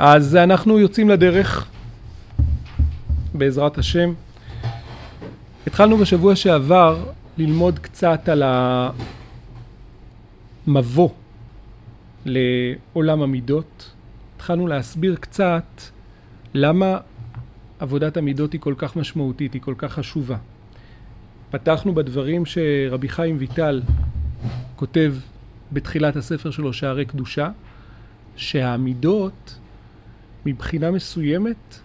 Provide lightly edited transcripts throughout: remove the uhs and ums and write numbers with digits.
אז אנחנו יוצאים לדרך, בעזרת השם. התחלנו בשבוע שעבר ללמוד קצת על המבוא לעולם המידות. התחלנו להסביר קצת למה עבודת המידות היא כל כך משמעותית, היא כל כך חשובה. פתחנו בדברים שרבי חיים ויטל כותב בתחילת הספר שלו, שערי קדושה, שהמידות מבחינה מסוימת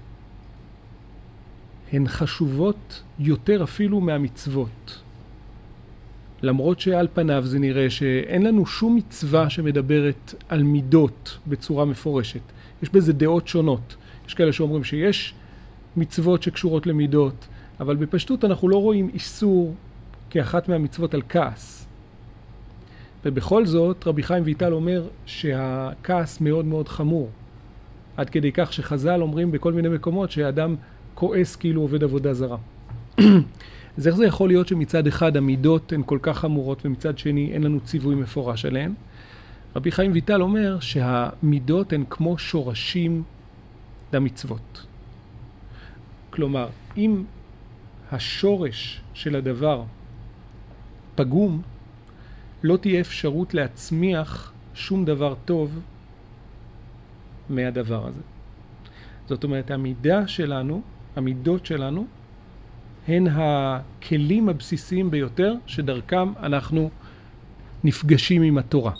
הן חשובות יותר אפילו מהמצוות. למרות שעל פניו זה נראה שאין לנו שום מצווה שמדברת על מידות בצורה מפורשת. יש בזה דעות שונות. יש כאלה שאומרים שיש מצוות שקשורות למידות, אבל בפשטות אנחנו לא רואים איסור כאחת מהמצוות על כעס. ובכל זאת רבי חיים ויטל אומר שהכעס מאוד מאוד חמור. עד כדי כך שחז"ל אומרים בכל מיני מקומות שהאדם כועס כאילו עובד עבודה זרה. אז איך זה יכול להיות שמצד אחד המידות הן כל כך חמורות ומצד שני אין לנו ציווי מפורש עליהן? רבי חיים ויטל אומר שהמידות הן כמו שורשים למצוות. כלומר, אם השורש של הדבר פגום, לא תהיה אפשרות להצמיח שום דבר טוב מהדבר הזה. זאת אומרת, המידות שלנו, הן הכלים הבסיסיים ביותר שדרכם אנחנו נפגשים עם התורה.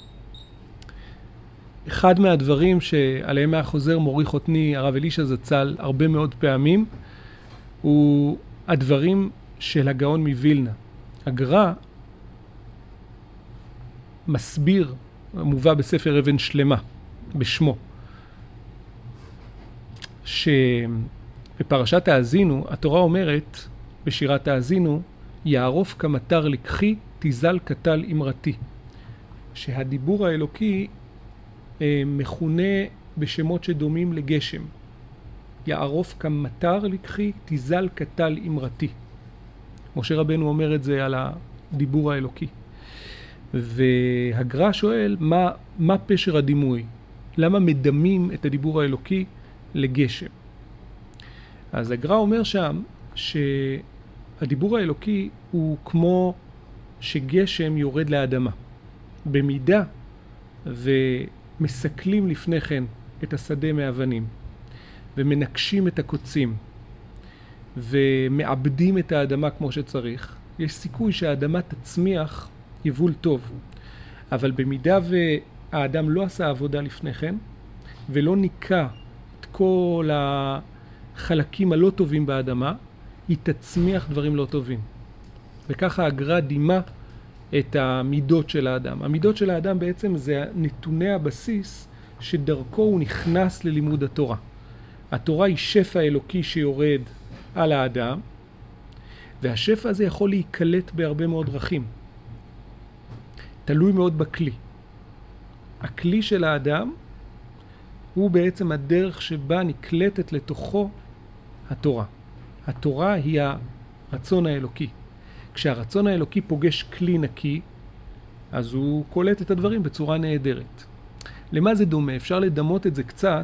אחד מהדברים שעליהם מהחוזר מורי חותני הרב אלישע זצ"ל הרבה מאוד פעמים, הוא הדברים של הגאון מווילנה. הגר"א מסביר, מובא בספר אבן שלמה, בשמו, שבפרשת האזינו, התורה אומרת, בשירת האזינו, יערוף כמטר לקחי, תזל קטל אמרתי. שהדיבור האלוקי מכונה בשמות שדומים לגשם. יערוף כמטר לקחי, תזל קטל אמרתי. משה רבנו אומר את זה על הדיבור האלוקי. והגר"א שואל, מה פשר הדימוי? למה מדמים את הדיבור האלוקי לגשם? אז הגר"א אומר שם שהדיבור האלוקי הוא כמו שגשם יורד לאדמה. במידה ומסכלים לפני כן את השדה מאבנים, ומנקשים את הקוצים, ומעבדים את האדמה כמו שצריך, יש סיכוי שהאדמה תצמיח יבול טוב. אבל במידה והאדם לא עשה עבודה לפני כן, ולא ניקה את כל החלקים הלא טובים באדמה, היא תצמיח דברים לא טובים. וככה הגר"א דימה את המידות של האדם. המידות של האדם בעצם זה נתוני הבסיס שדרכו הוא נכנס ללימוד התורה. התורה היא שפע אלוקי שיורד על האדם, והשפע הזה יכול להיקלט בהרבה מאוד דרכים. תלוי מאוד בכלי. הכלי של האדם הוא בעצם הדרך שבה נקלטת לתוכו התורה. התורה היא הרצון האלוקי. כשהרצון האלוקי פוגש כלי נקי, אז הוא קולט את הדברים בצורה נהדרת. למה זה דומה? אפשר לדמות את זה קצת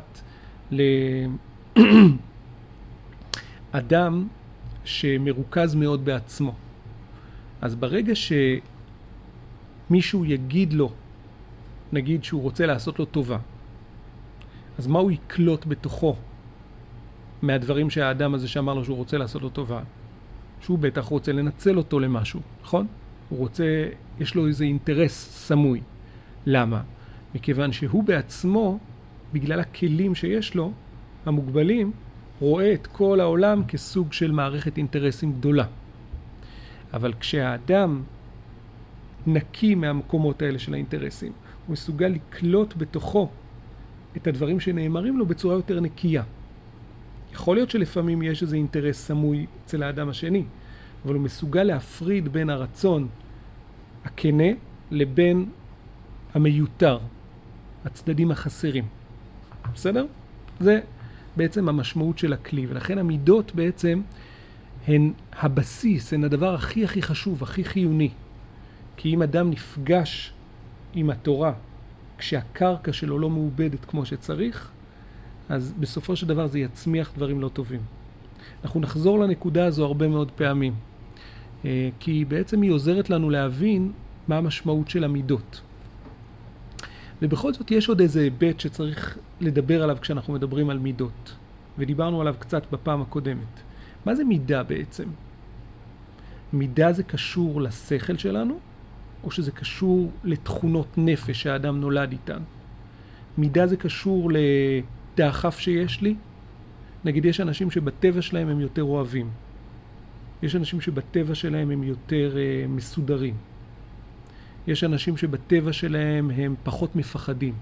לאדם שמרוכז מאוד בעצמו. אז ברגע שמישהו יגיד לו, נגיד שהוא רוצה לעשות לו טובה, אז מה הוא יקלוט בתוכו מהדברים שהאדם הזה שאמר לו שהוא רוצה לעשות לו טובה? שהוא בטח רוצה לנצל אותו למשהו, נכון? הוא רוצה, יש לו איזה אינטרס סמוי. למה? מכיוון שהוא בעצמו, בגלל הכלים שיש לו, המוגבלים, רואה את כל העולם כסוג של מערכת אינטרסים גדולה. אבל כשהאדם נקי מהמקומות האלה של האינטרסים, הוא מסוגל לקלוט בתוכו את הדברים שנאמרים לו בצורה יותר נקייה. יכול להיות שלפעמים יש איזה אינטרס סמוי אצל האדם השני, אבל הוא מסוגל להפריד בין הרצון הכנה לבין המיותר, הצדדים החסרים. בסדר? זה בעצם המשמעות של הכלי, ולכן המידות בעצם הן הבסיס, הן הדבר הכי חשוב, הכי חיוני. כי אם אדם נפגש עם התורה כשהקרקע שלו לא מעובדת כמו שצריך, אז בסופו של דבר זה יצמיח דברים לא טובים. אנחנו נחזור לנקודה הזו הרבה מאוד פעמים, כי בעצם היא עוזרת לנו להבין מה המשמעות של המידות. ובכל זאת יש עוד איזה היבט שצריך לדבר עליו כשאנחנו מדברים על מידות, ודיברנו עליו קצת בפעם הקודמת. מה זה מידה בעצם? מידה זה קשור לשכל שלנו, או שזה קשור לתכונות נפש שהאדם נולד איתן? מידה זה קשור לדחף שיש לי? נגיד יש אנשים שבטבע שלהם הם יותר אוהבים. יש אנשים שבטבע שלהם הם יותר מסודרים. יש אנשים שבטבע שלהם הם פחות מפחדים.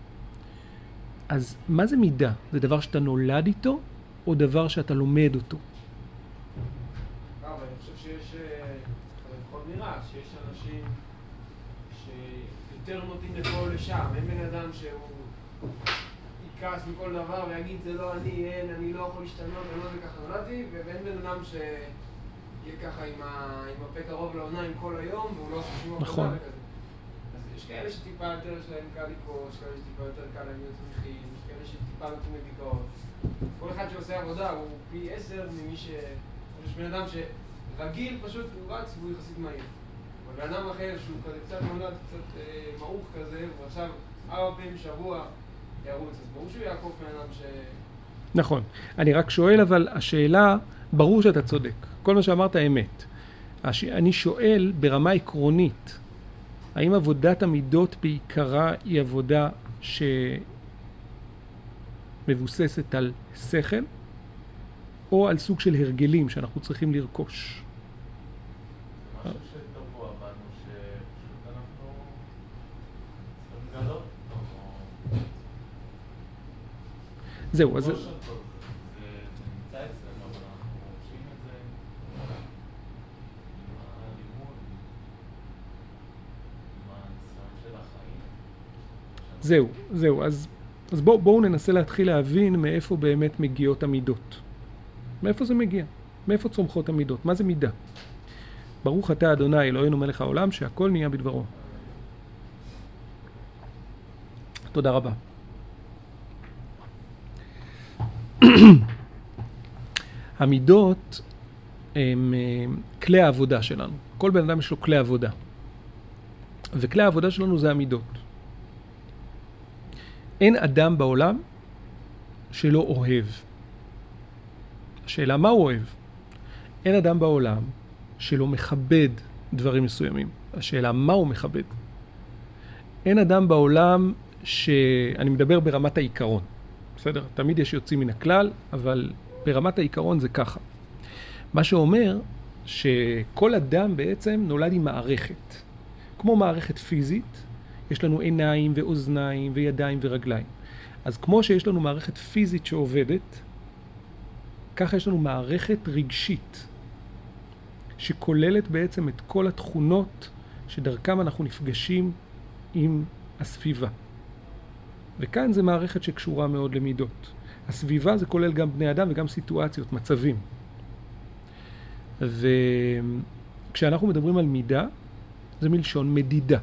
אז מה זה מידה? זה דבר שאתה נולד איתו, או דבר שאתה לומד אותו? אני חושב שיש, לפחות נראה, שיש אנשים שיותר נוטים לפה לשם. אין בן אדם שהוא יכעס מכל דבר ויגיד זה לא אני לא יכול להשתנות, אני לא זה ככה נולדתי, ואין בן אדם שיהיה ככה עם הפה קרוב לעוניים כל היום והוא לא עושה שום עבודה וכזה. אז יש כאלה שטיפה יותר שלהם קל לקרוא, יש כאלה שטיפה יותר קל להם להיות שמחים, יש כאלה שטיפה נותנים לדיכאון. כל אחד שעושה עבודה הוא פי 10 ממי יש בן אדם שרגיל פשוט הוא רץ והוא יחסית מהיר. אבל בן אדם אחר שהוא כזה קצת נולד, קצת מעוך כזה, ועכשיו 4 פעמים בשבוע ירוץ, אז ברור שהוא יעקוף בן אדם נכון. אני רק שואל, אבל השאלה, ברור שאתה צודק. כל מה שאמרת אמת. אני שואל ברמה עקרונית, האם עבודת המידות בעיקרה היא עבודה שמבוססת על שכל, או על סוג של הרגלים שאנחנו צריכים לרכוש? זה משהו שטבוע בנו, שפשוט אנחנו צריכים לגלות אותו. זהו, אז... זה נמצא אצלנו, אבל אנחנו חושבים את זה עם הלימוד, עם הניסיון של החיים. זהו, אז בואו ננסה להתחיל להבין מאיפה באמת מגיעות המידות. מאיפה זה מגיע? מאיפה צומחות המידות? מה זה מידה? ברוך אתה אדוני אלוהינו מלך העולם שהכל נהיה בדברו. תודה רבה. המידות הם כלי העבודה שלנו. כל בן אדם יש לו כלי עבודה. וכלי העבודה שלנו זה המידות. אין אדם בעולם שלא אוהב. השאלה מה הוא אוהב? אין אדם בעולם שלא מכבד דברים מסוימים. השאלה מה הוא מכבד? אין אדם בעולם שאני מדבר ברמת העיקרון. בסדר? תמיד יש יוצאים מן הכלל, אבל ברמת העיקרון זה ככה. מה שאומר שכל אדם בעצם נולד עם מערכת. כמו מערכת פיזית, יש לנו עיניים ואוזניים וידיים ורגליים. אז כמו שיש לנו מערכת פיזית שעובדת, ככה יש לנו מערכת רגשית, שכוללת בעצם את כל התכונות שדרכם אנחנו נפגשים עם הסביבה. וכאן זה מערכת שקשורה מאוד למידות. הסביבה זה כולל גם בני אדם וגם סיטואציות, מצבים. וכשאנחנו מדברים על מידה, זה מלשון מדידה.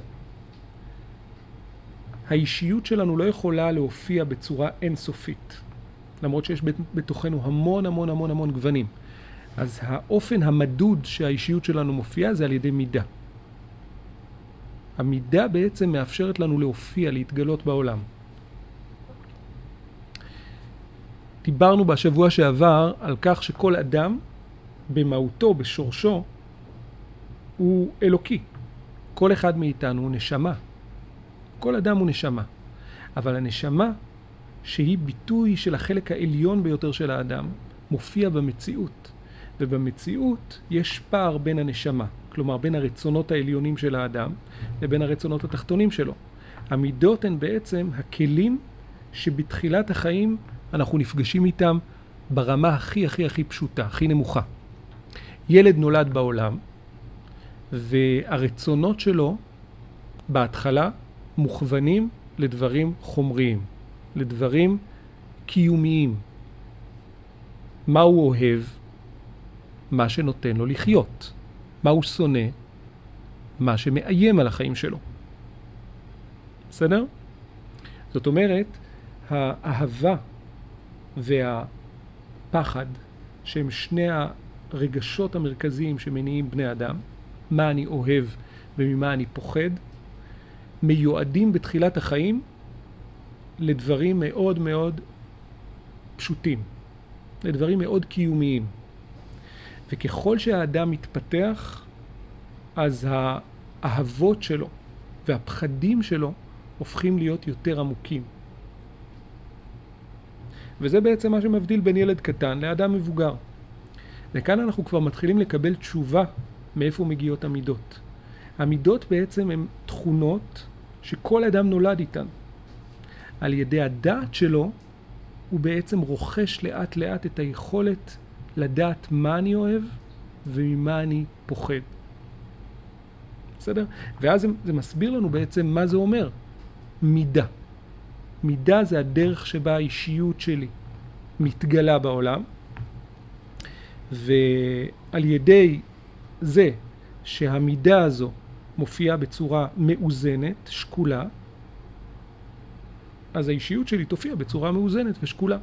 האישיות שלנו לא יכולה להופיע בצורה אינסופית, למרות שיש בתוכנו המון גוונים. אז האופן המדוד שהאישיות שלנו מופיעה זה על ידי מידה. המידה בעצם מאפשרת לנו להופיע, להתגלות בעולם. דיברנו בשבוע שעבר על כך שכל אדם במהותו, בשורשו, הוא אלוקי. כל אחד מאיתנו הוא נשמה. כל אדם הוא נשמה. אבל הנשמה, שהיא ביטוי של החלק העליון ביותר של האדם, מופיע במציאות. ובמציאות יש פער בין הנשמה, כלומר בין הרצונות העליונים של האדם לבין הרצונות התחתונים שלו. המידות הן בעצם הכלים שבתחילת החיים אנחנו נפגשים איתם ברמה הכי פשוטה, הכי נמוכה. ילד נולד בעולם, והרצונות שלו בהתחלה מוכוונים לדברים חומריים, לדברים קיומיים. מה הוא אוהב? מה שנותן לו לחיות. מה הוא שונא? מה שמאיים על החיים שלו. בסדר? זאת אומרת, האהבה והפחד, שהם שני הרגשות המרכזיים שמניעים בני אדם, מה אני אוהב וממה אני פוחד, מיועדים בתחילת החיים לדברים מאוד מאוד פשוטים, לדברים מאוד קיומיים. וככל שהאדם מתפתח, אז האהבות שלו והפחדים שלו הופכים להיות יותר עמוקים. וזה בעצם מה שמבדיל בין ילד קטן לאדם מבוגר. וכאן אנחנו כבר מתחילים לקבל תשובה מאיפה מגיעות המידות. המידות בעצם הן תכונות שכל אדם נולד איתן. על ידי הדעת שלו הוא בעצם רוכש לאט לאט את היכולת לדעת מה אני אוהב וממה אני פוחד. בסדר? ואז זה מסביר לנו בעצם מה זה אומר. מידה. מידה זה הדרך שבה האישיות שלי מתגלה בעולם, ועל ידי זה שהמידה הזו מופיעה בצורה מאוזנת, שקולה, אז האישיות שלי תופיע בצורה מאוזנת ושקולה.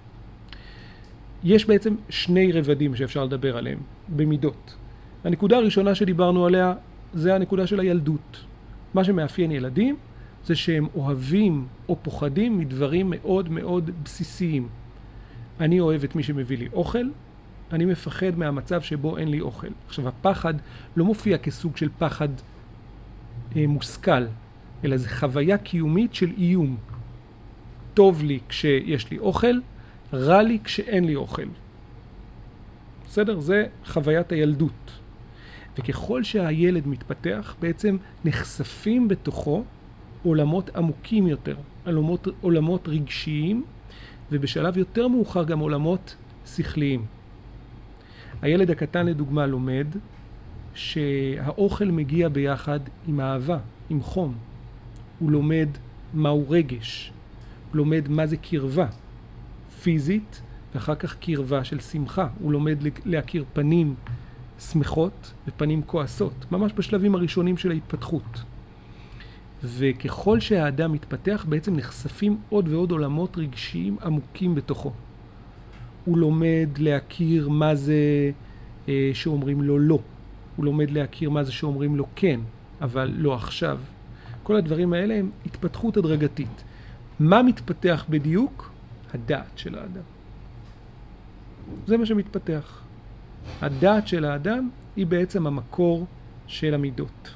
יש בעצם שני רבדים שאפשר לדבר עליהם במידות. הנקודה הראשונה שדיברנו עליה זה הנקודה של הילדות. מה שמאפיין ילדים זה שהם אוהבים או פוחדים מדברים מאוד מאוד בסיסיים. אני אוהב את מי שמביא לי אוכל, אני מפחד מהמצב שבו אין לי אוכל. עכשיו, הפחד לא מופיע כסוג של פחד מושכל, אלא זה חוויה קיומית של איום. טוב לי כשיש לי אוכל, רע לי כשאין לי אוכל. בסדר? זה חוויית הילדות. וככל שהילד מתפתח, בעצם נחשפים בתוכו עולמות עמוקים יותר, עולמות רגשיים, ובשלב יותר מאוחר גם עולמות שכליים. הילד הקטן לדוגמה לומד שהאוכל מגיע ביחד עם אהבה, עם חום. הוא לומד מהו רגש, הוא לומד מה זה קרבה פיזית, ואחר כך קרבה של שמחה. הוא לומד להכיר פנים שמחות ופנים כועסות, ממש בשלבים הראשונים של ההתפתחות. וככל שהאדם מתפתח, בעצם נחשפים עוד ועוד עולמות רגשיים עמוקים בתוכו. הוא לומד להכיר מה זה שאומרים לו לא. הוא לומד להכיר מה זה שאומרים לו כן, אבל לא עכשיו. כל הדברים האלה הם התפתחות הדרגתית. מה מתפתח בדיוק? הדעת של האדם. זה מה שמתפתח. הדעת של האדם היא בעצם המקור של המידות.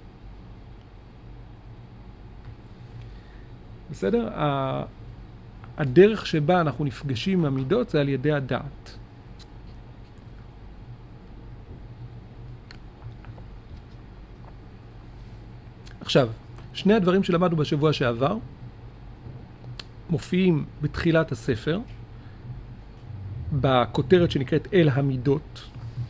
בסדר? הדרך שבה אנחנו נפגשים עם המידות זה על ידי הדעת. עכשיו, שני הדברים שלמדנו בשבוע שעבר מופיעים בתחילת הספר, בכותרת שנקראת אל המידות,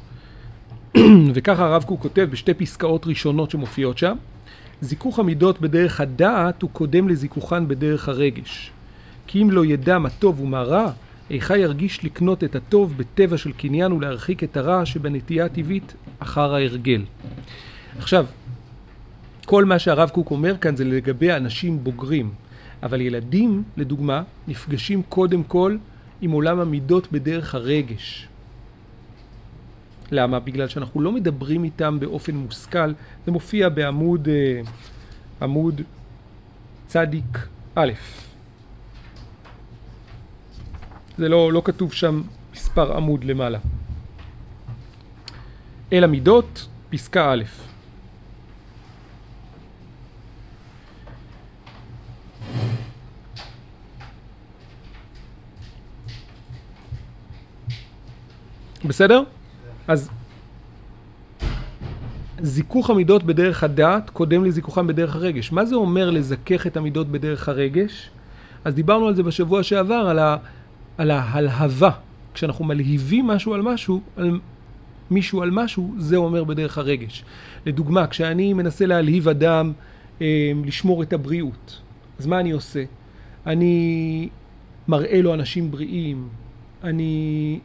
וככה הרב קוק כותב בשתי פסקאות ראשונות שמופיעות שם: זיכוך המידות בדרך הדעת הוא קודם לזיכוכן בדרך הרגש. כי אם לא ידע מה טוב ומה רע, איכה ירגיש לקנות את הטוב בטבע של קניין ולהרחיק את הרע שבנטייה טבעית אחר ההרגל. עכשיו, כל מה שהרב קוק אומר כאן זה לגבי אנשים בוגרים, אבל ילדים, לדוגמה, נפגשים קודם כל עם עולם המידות בדרך הרגש. למה? בגלל שאנחנו לא מדברים איתם באופן מושכל. זה מופיע עמוד צדיק א'. זה לא כתוב שם מספר עמוד למעלה. אל המידות, פסקה א'. בסדר? אז זיכוך המידות בדרך הדעת קודם לזיכוכם בדרך הרגש. מה זה אומר לזכך את המידות בדרך הרגש? אז דיברנו על זה בשבוע שעבר, על ההלהבה. כשאנחנו מלהיבים מישהו על משהו, זה אומר בדרך הרגש. לדוגמה, כשאני מנסה להלהיב אדם לשמור את הבריאות, אז מה אני עושה? אני מראה לו אנשים בריאים, אני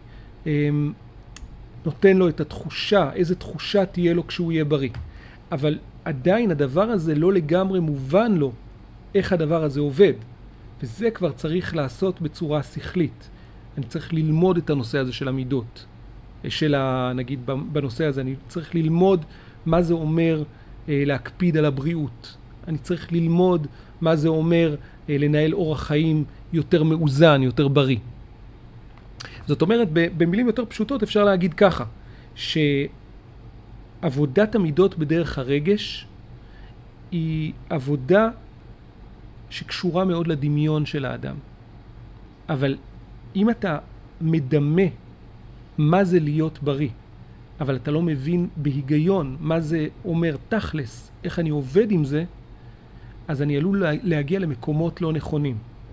נותן לו את התחושה, איזה תחושה תהיה לו כשהוא יהיה בריא. אבל עדיין הדבר הזה לא לגמרי מובן לו איך הדבר הזה עובד. וזה כבר צריך לעשות בצורה שכלית. אני צריך ללמוד את הנושא הזה של המידות. נגיד בנושא הזה, אני צריך ללמוד מה זה אומר להקפיד על הבריאות. אני צריך ללמוד מה זה אומר לנהל אורח חיים יותר מאוזן, יותר בריא. זאת אומרת, במילים יותר פשוטות אפשר להגיד ככה, שעבודת המידות בדרך הרגש היא עבודה שקשורה מאוד לדמיון של האדם. אבל אם אתה מדמה מה זה להיות בריא, אבל אתה לא מבין בהיגיון מה זה אומר תכלס, איך אני עובד עם זה, אז אני עלול להגיע למקומות לא נכונים.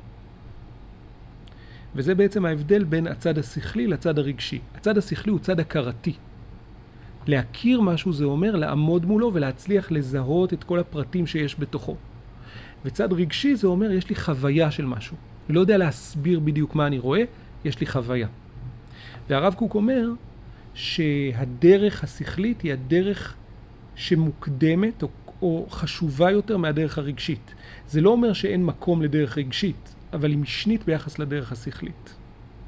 וזה בעצם ההבדל בין הצד השכלי לצד הרגשי. הצד השכלי הוא צד הכרתי. להכיר משהו זה אומר לעמוד מולו ולהצליח לזהות את כל הפרטים שיש בתוכו. וצד רגשי זה אומר יש לי חוויה של משהו. אני לא יודע להסביר בדיוק מה אני רואה, יש לי חוויה. והרב קוק אומר שהדרך השכלית היא הדרך שמוקדמת או חשובה יותר מהדרך הרגשית. זה לא אומר שאין מקום לדרך רגשית, אבל היא משנית ביחס לדרך השכלית.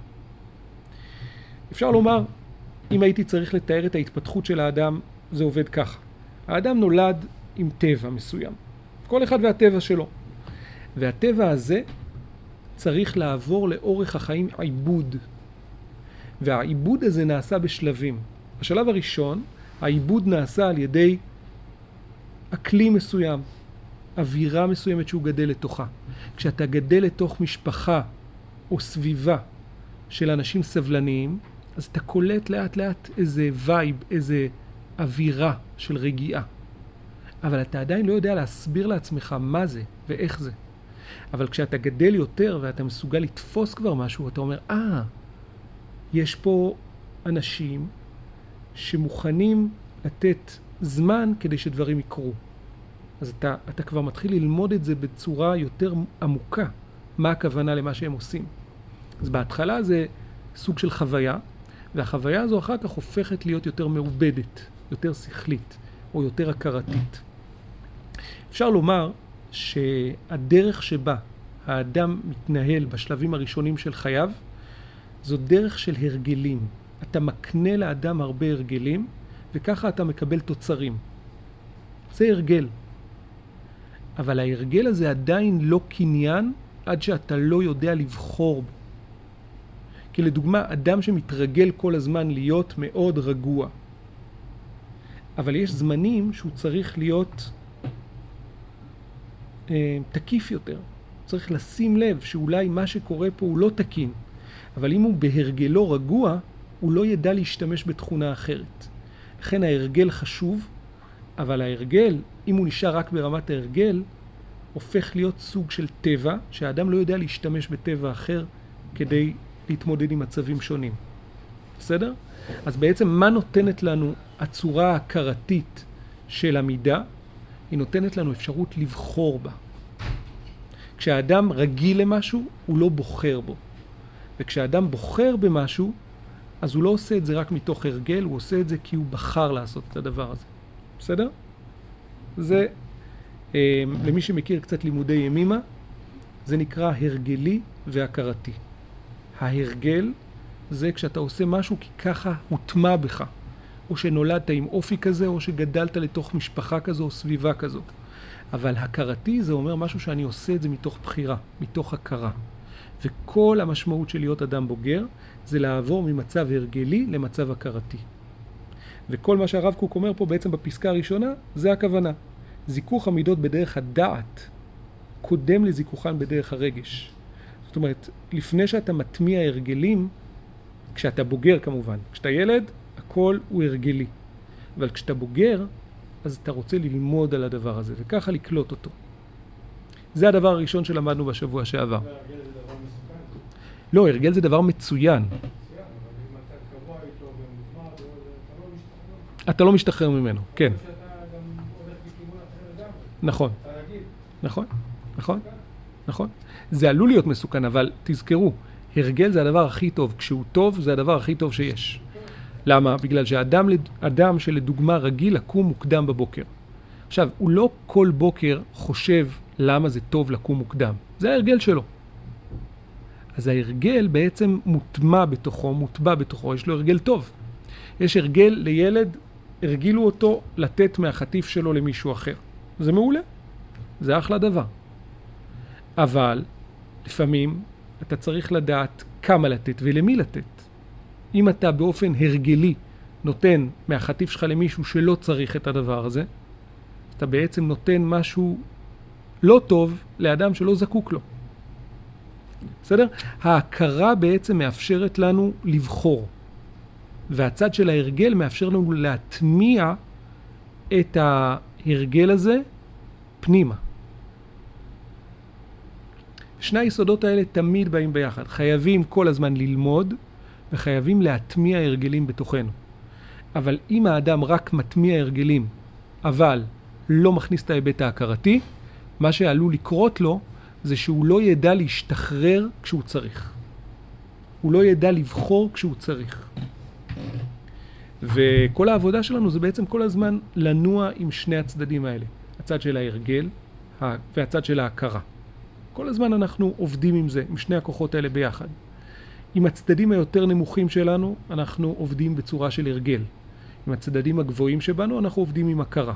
אפשר לומר, אם הייתי צריך לתאר את ההתפתחות של האדם, זה עובד ככה. האדם נולד עם טבע מסוים. כל אחד והטבע שלו. והטבע הזה צריך לעבור לאורך החיים עיבוד. והעיבוד הזה נעשה בשלבים. בשלב הראשון, העיבוד נעשה על ידי אקלים מסוים, אווירה מסוימת שהוא גדל לתוכה. כשאתה גדל לתוך משפחה או סביבה של אנשים סבלניים, אז אתה קולט לאט לאט איזה וייב, איזה אווירה של רגיעה. אבל אתה עדיין לא יודע להסביר לעצמך מה זה ואיך זה. אבל כשאתה גדל יותר ואתה מסוגל לתפוס כבר משהו, אתה אומר, יש פה אנשים שמוכנים לתת זמן כדי שדברים יקרו. אז אתה כבר מתחיל ללמוד את זה בצורה יותר עמוקה, מה הכוונה למה שהם עושים. אז בהתחלה זה סוג של חוויה, והחוויה הזו אחר כך הופכת להיות יותר מעובדת, יותר שכלית, או יותר הכרתית. אפשר לומר שהדרך שבה האדם מתנהל בשלבים הראשונים של חייו, זו דרך של הרגלים. אתה מקנה לאדם הרבה הרגלים, וככה אתה מקבל תוצרים. זה הרגל. אבל ההרגל הזה עדיין לא קניין עד שאתה לא יודע לבחור בו. כי לדוגמה, אדם שמתרגל כל הזמן להיות מאוד רגוע. אבל יש זמנים שהוא צריך להיות תקיף יותר. צריך לשים לב שאולי מה שקורה פה הוא לא תקין. אבל אם הוא בהרגלו רגוע, הוא לא ידע להשתמש בתכונה אחרת. לכן ההרגל חשוב, אבל ההרגל, אם הוא נשאר רק ברמת ההרגל, הופך להיות סוג של טבע, שהאדם לא יודע להשתמש בטבע אחר כדי להתמודד עם מצבים שונים. בסדר? אז בעצם מה נותנת לנו הצורה ההכרתית של המידה? היא נותנת לנו אפשרות לבחור בה. כשהאדם רגיל למשהו, הוא לא בוחר בו. וכשהאדם בוחר במשהו, אז הוא לא עושה את זה רק מתוך הרגל, הוא עושה את זה כי הוא בחר לעשות את הדבר הזה. בסדר? זה, למי שמכיר קצת לימודי ימימה, זה נקרא הרגלי והכרתי. ההרגל זה כשאתה עושה משהו כי ככה הוטמע בך. או שנולדת עם אופי כזה, או שגדלת לתוך משפחה כזו או סביבה כזו. אבל הכרתי זה אומר משהו שאני עושה את זה מתוך בחירה, מתוך הכרה. וכל המשמעות של להיות אדם בוגר זה לעבור ממצב הרגלי למצב הכרתי. וכל מה שהרב קוק אומר פה בעצם בפסקה הראשונה, זה הכוונה. זיכוך המידות בדרך הדעת קודם לזיכוכן בדרך הרגש. זאת אומרת, לפני שאתה מטמיע הרגלים, כשאתה בוגר כמובן, כשאתה ילד, הכל הוא הרגלי. אבל כשאתה בוגר, אז אתה רוצה ללמוד על הדבר הזה, וככה לקלוט אותו. זה הדבר הראשון שלמדנו בשבוע שעבר. הרגל זה דבר מסוכן? לא, הרגל זה דבר מצוין. אבל אם אתה קבוע איתו ומותמר, אתה לא משתחרר ממנו, כן. שאתה גם הולך בכיוון אחר לגמרי. נכון. אתה רגיל. נכון, נכון, נכון. זה עלול להיות מסוכן, אבל תזכרו, הרגל זה הדבר הכי טוב. כשהוא טוב, זה הדבר הכי טוב שיש. למה? בגלל שאדם שלדוגמה רגיל לקום מוקדם בבוקר. עכשיו, הוא לא כל בוקר חושב למה זה טוב לקום מוקדם. זה ההרגל שלו. אז ההרגל בעצם מוטבע בתוכו, יש לו הרגל טוב. יש הרגל לילד, הרגילו אותו לתת מהחטיף שלו למישהו אחר. זה מעולה, זה אחלה דבר. אבל לפעמים אתה צריך לדעת כמה לתת ולמי לתת. אם אתה באופן הרגלי נותן מהחטיף שלך למישהו שלא צריך את הדבר הזה, אתה בעצם נותן משהו לא טוב לאדם שלא זקוק לו. בסדר? ההכרה בעצם מאפשרת לנו לבחור. והצד של ההרגל מאפשר לנו להטמיע את ההרגל הזה פנימה. שני היסודות האלה תמיד באים ביחד. חייבים כל הזמן ללמוד וחייבים להטמיע הרגלים בתוכנו. אבל אם האדם רק מטמיע הרגלים, אבל לא מכניס את ההיבט ההכרתי, מה שעלול לקרות לו זה שהוא לא ידע להשתחרר כשהוא צריך. הוא לא ידע לבחור כשהוא צריך. וכל העבודה שלנו זה בעצם כל הזמן לנוע עם שני הצדדים האלה. הצד של ההרגל והצד של ההכרה. כל הזמן אנחנו עובדים עם זה, עם שני הכוחות האלה ביחד. עם הצדדים היותר נמוכים שלנו, אנחנו עובדים בצורה של הרגל. עם הצדדים הגבוהים שבנו, אנחנו עובדים עם הכרה.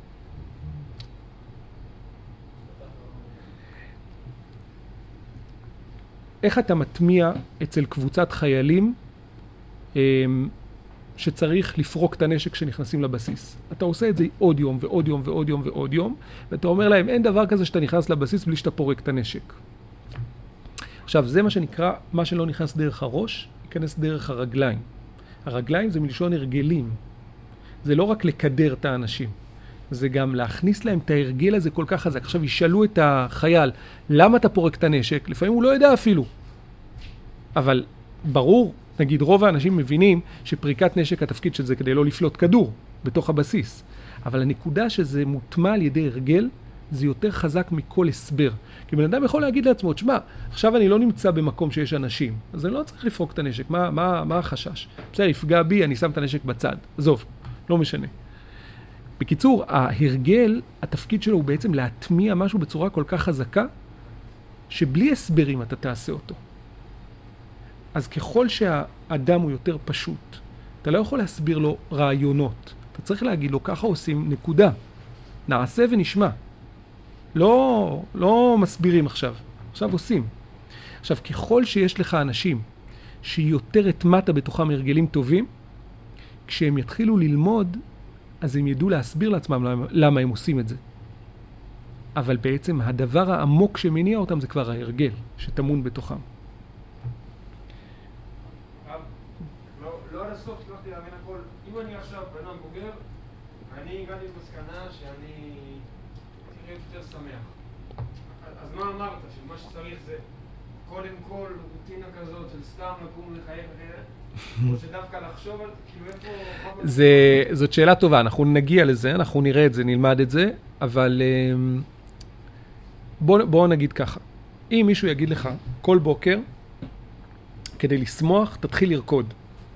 איך אתה מטמיע אצל קבוצת חיילים שצריך לפרוק את הנשק שנכנסים לבסיס? אתה עושה את זה עוד יום ועוד יום ועוד יום ועוד יום, ואתה אומר להם, אין דבר כזה שאתה נכנס לבסיס בלי שאתה פורק את הנשק. עכשיו, זה מה שנקרא, מה שלא נכנס דרך הראש, ייכנס דרך הרגליים. הרגליים זה מלשון הרגלים. זה לא רק לקדר את האנשים, זה גם להכניס להם את ההרגל הזה כל כך חזק. עכשיו ישאלו את החייל, למה אתה פורק את הנשק? לפעמים הוא לא יודע אפילו. אבל ברור, נגיד רוב האנשים מבינים שפריקת נשק התפקיד של זה כדי לא לפלוט כדור בתוך הבסיס. אבל הנקודה שזה מוטמע על ידי הרגל, זה יותר חזק מכל הסבר. כי בן אדם יכול להגיד לעצמו, תשמע, עכשיו אני לא נמצא במקום שיש אנשים, אז אני לא צריך לפרוק את הנשק. מה החשש? בסדר, יפגע בי, אני שם את הנשק בצד. עזוב, לא משנה. בקיצור, ההרגל, התפקיד שלו הוא בעצם להטמיע משהו בצורה כל כך חזקה, שבלי הסברים אתה תעשה אותו. אז ככל שהאדם הוא יותר פשוט, אתה לא יכול להסביר לו רעיונות. אתה צריך להגיד לו, ככה עושים נקודה. נעשה ונשמע. לא מסבירים עכשיו. עכשיו עושים. עכשיו, ככל שיש לך אנשים שיותר התמדת בתוכם הרגלים טובים, כשהם יתחילו ללמוד, אז הם ידעו להסביר לעצמם למה הם עושים את זה. אבל בעצם הדבר העמוק שמניע אותם זה כבר ההרגל שטמון בתוכם. לא עד הסוף הצלחתי להבין הכל. אם אני עכשיו בן אדם בוגר, אני הגעתי למסקנה שאני צריך להיות יותר שמח. אז מה אמרת? שמה שצריך זה קודם כל רוטינה כזאת של סתם לקום לחייך אחרת? או שדווקא לחשוב על כאילו איפה... זאת שאלה טובה, אנחנו נגיע לזה, אנחנו נראה את זה, נלמד את זה, אבל בוא נגיד ככה. אם מישהו יגיד לך כל בוקר, כדי לשמוח, תתחיל לרקוד.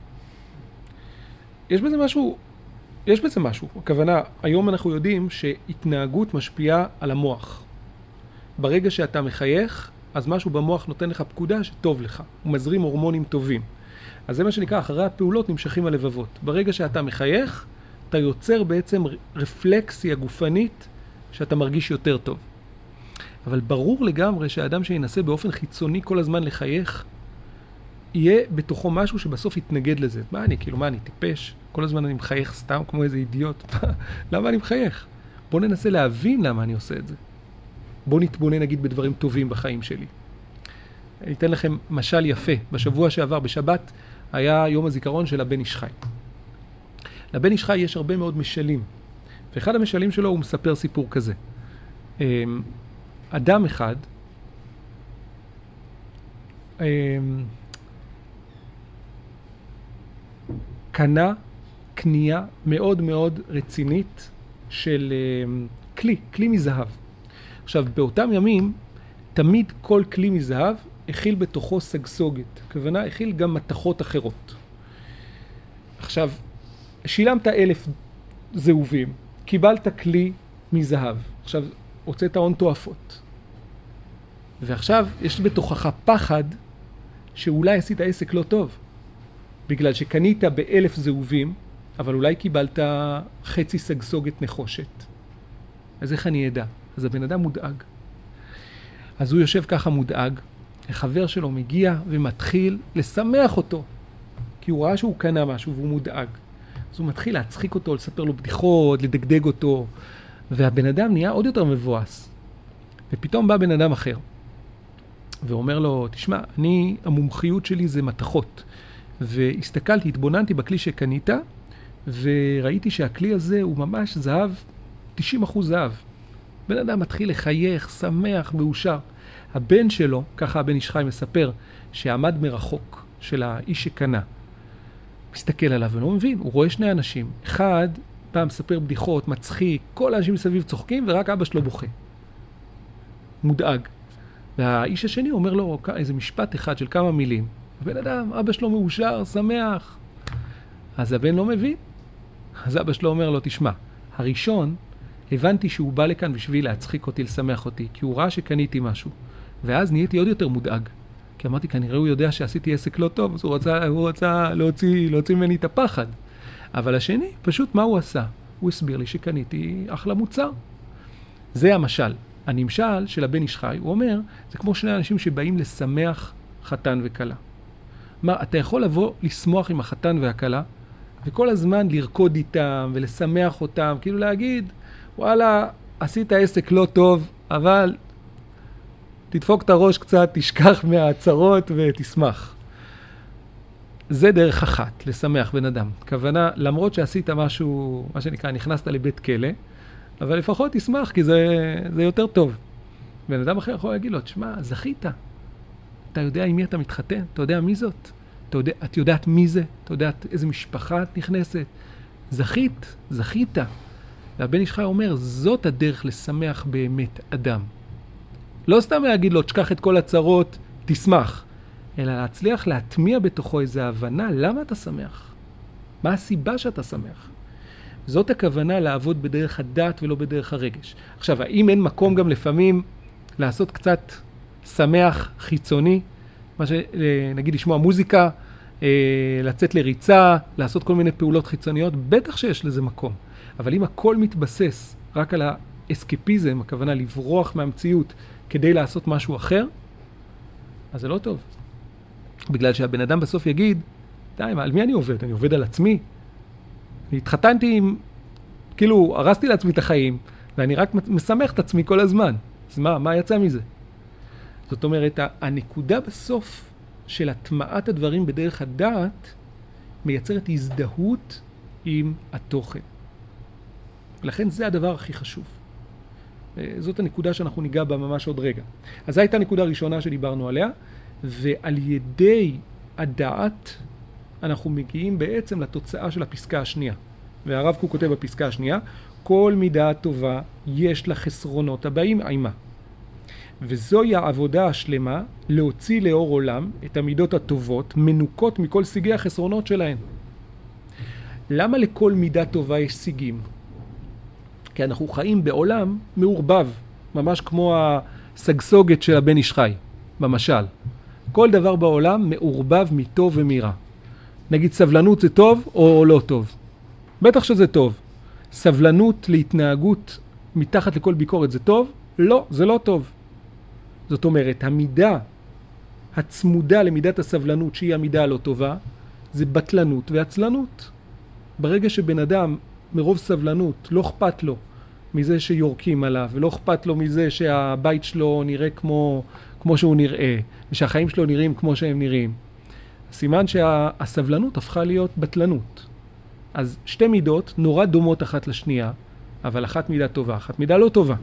יש בזה משהו. הכוונה, היום אנחנו יודעים שהתנהגות משפיעה על המוח. ברגע שאתה מחייך, אז משהו במוח נותן לך פקודה שטוב לך. הוא מזרים הורמונים טובים. אז זה מה שנקרא, אחרי הפעולות נמשכים הלבבות. ברגע שאתה מחייך, אתה יוצר בעצם רפלקסיה גופנית שאתה מרגיש יותר טוב. אבל ברור לגמרי שהאדם שינסה באופן חיצוני כל הזמן לחייך, יהיה בתוכו משהו שבסוף יתנגד לזה. מה אני טיפש? כל הזמן אני מחייך סתם כמו איזה אידיוט. למה אני מחייך? בוא ננסה להבין למה אני עושה את זה. בוא נתבונן נגיד בדברים טובים בחיים שלי. אני אתן לכם משל יפה. בשבוע שעבר, בשבת, היה יום הזיכרון של הבן איש חי. לבן איש חי יש הרבה מאוד משלים. ואחד המשלים שלו הוא מספר סיפור כזה. אדם אחד, קנה קנייה מאוד מאוד רצינית של כלי מזהב. עכשיו, באותם ימים, תמיד כל כלי מזהב הכיל בתוכו סגסוגת. הכוונה, הכיל גם מתכות אחרות. עכשיו, שילמת 1,000 זהובים, קיבלת כלי מזהב. עכשיו, הוצאת הון תועפות. ועכשיו, יש בתוכך פחד שאולי עשית עסק לא טוב, בגלל שקנית ב1,000 זהובים, אבל אולי קיבלת חצי סגסוגת נחושת. אז איך אני אדע? אז הבן אדם מודאג. אז הוא יושב ככה מודאג, החבר שלו מגיע ומתחיל לשמח אותו, כי הוא ראה שהוא קנה משהו והוא מודאג. אז הוא מתחיל להצחיק אותו, לספר לו בדיחות, לדגדג אותו, והבן אדם נהיה עוד יותר מבואס. ופתאום בא בן אדם אחר, ואומר לו, תשמע, המומחיות שלי זה מתכות. והסתכלתי, התבוננתי בכלי שקנית, וראיתי שהכלי הזה הוא ממש זהב, 90% זהב. בן אדם מתחיל לחייך, שמח, מאושר. הבן שלו, ככה הבן איש חי מספר, שעמד מרחוק של האיש שקנה, מסתכל עליו ולא מבין, הוא רואה שני אנשים. אחד פעם מספר בדיחות, מצחיק, כל האנשים מסביב צוחקים, ורק אבא שלו בוכה. מודאג. והאיש השני אומר לו איזה משפט אחד של כמה מילים. הבן אדם, אבא שלו מאושר, שמח. אז הבן לא מבין. אז אבא שלו אומר לו, תשמע, הראשון, הבנתי שהוא בא לכאן בשביל להצחיק אותי, לשמח אותי, כי הוא ראה שקניתי משהו. ואז נהייתי עוד יותר מודאג. כי אמרתי, כנראה הוא יודע שעשיתי עסק לא טוב, אז הוא רצה להוציא ממני את הפחד. אבל השני, פשוט מה הוא עשה? הוא הסביר לי שקניתי אחלה מוצר. זה המשל. הנמשל של הבן איש חי, הוא אומר, זה כמו שני אנשים שבאים לשמח חתן וכלה. מה, אתה יכול לבוא לשמוח עם החתן והכלה, וכל הזמן לרקוד איתם ולשמח אותם, כאילו להגיד, וואלה, עשית עסק לא טוב, אבל תדפוק את הראש קצת, תשכח מהצרות ותשמח. זה דרך אחת, לשמח בן אדם. כוונה, למרות שעשית משהו, מה שנקרא, נכנסת לבית כלא, אבל לפחות תשמח, כי זה יותר טוב. בן אדם אחר יכול להגיד לו, תשמע, זכית. אתה יודע עם מי אתה מתחתן? אתה יודע מי זאת? את יודעת מי זה? אתה יודעת איזה משפחה את נכנסת? זכית. והבן איש חי אומר, זאת הדרך לשמח באמת אדם. לא סתם להגיד לו, תשכח את כל הצרות, תשמח. אלא להצליח להטמיע בתוכו איזו הבנה, למה אתה שמח? מה הסיבה שאתה שמח? זאת הכוונה לעבוד בדרך הדת ולא בדרך הרגש. עכשיו, האם אין מקום גם לפעמים לעשות קצת שמח חיצוני? נגיד לשמוע מוזיקה, לצאת לריצה, לעשות כל מיני פעולות חיצוניות, בטח שיש לזה מקום. אבל אם הכל מתבסס רק על האסקפיזם, הכוונה לברוח מהמציאות כדי לעשות משהו אחר, אז זה לא טוב. בגלל שהבן אדם בסוף יגיד, די, על מי אני עובד? אני עובד על עצמי? אני התחתנתי עם, כאילו, הרסתי לעצמי את החיים, ואני רק משמח את עצמי כל הזמן. אז מה יצא מזה? זאת אומרת, הנקודה בסוף של הטמעת הדברים בדרך הדעת, מייצרת הזדהות עם התוכן. ולכן זה הדבר הכי חשוב. זאת הנקודה שאנחנו ניגע בה ממש עוד רגע. אז זו הייתה הנקודה הראשונה שדיברנו עליה, ועל ידי הדעת אנחנו מגיעים בעצם לתוצאה של הפסקה השנייה. והרב קוק כותב בפסקה השנייה, כל מידה טובה יש לה חסרונות הבאים עימה. וזוהי העבודה השלמה להוציא לאור עולם את המידות הטובות מנוקות מכל סיגי החסרונות שלהן. למה לכל מידה טובה יש סיגים? כי אנחנו חיים בעולם מעורבב, ממש כמו הסגסוגת של הבן איש חי, במשל. כל דבר בעולם מעורבב מטוב ומרע. נגיד סבלנות זה טוב או לא טוב? בטח שזה טוב. סבלנות להתנהגות מתחת לכל ביקורת זה טוב? לא, זה לא טוב. זאת אומרת, המידה הצמודה למידת הסבלנות שהיא המידה הלא טובה, זה בטלנות ועצלנות. ברגע שבן אדם מרוב סבלנות לא אכפת לו מזה שיורקים עליו, ולא אכפת לו מזה שהבית שלו נראה כמו שהוא נראה, ושהחיים שלו נראים כמו שהם נראים. סימן שהסבלנות הפכה להיות בטלנות. אז שתי מידות נורא דומות אחת לשנייה, אבל אחת מידה טובה, אחת מידה לא טובה.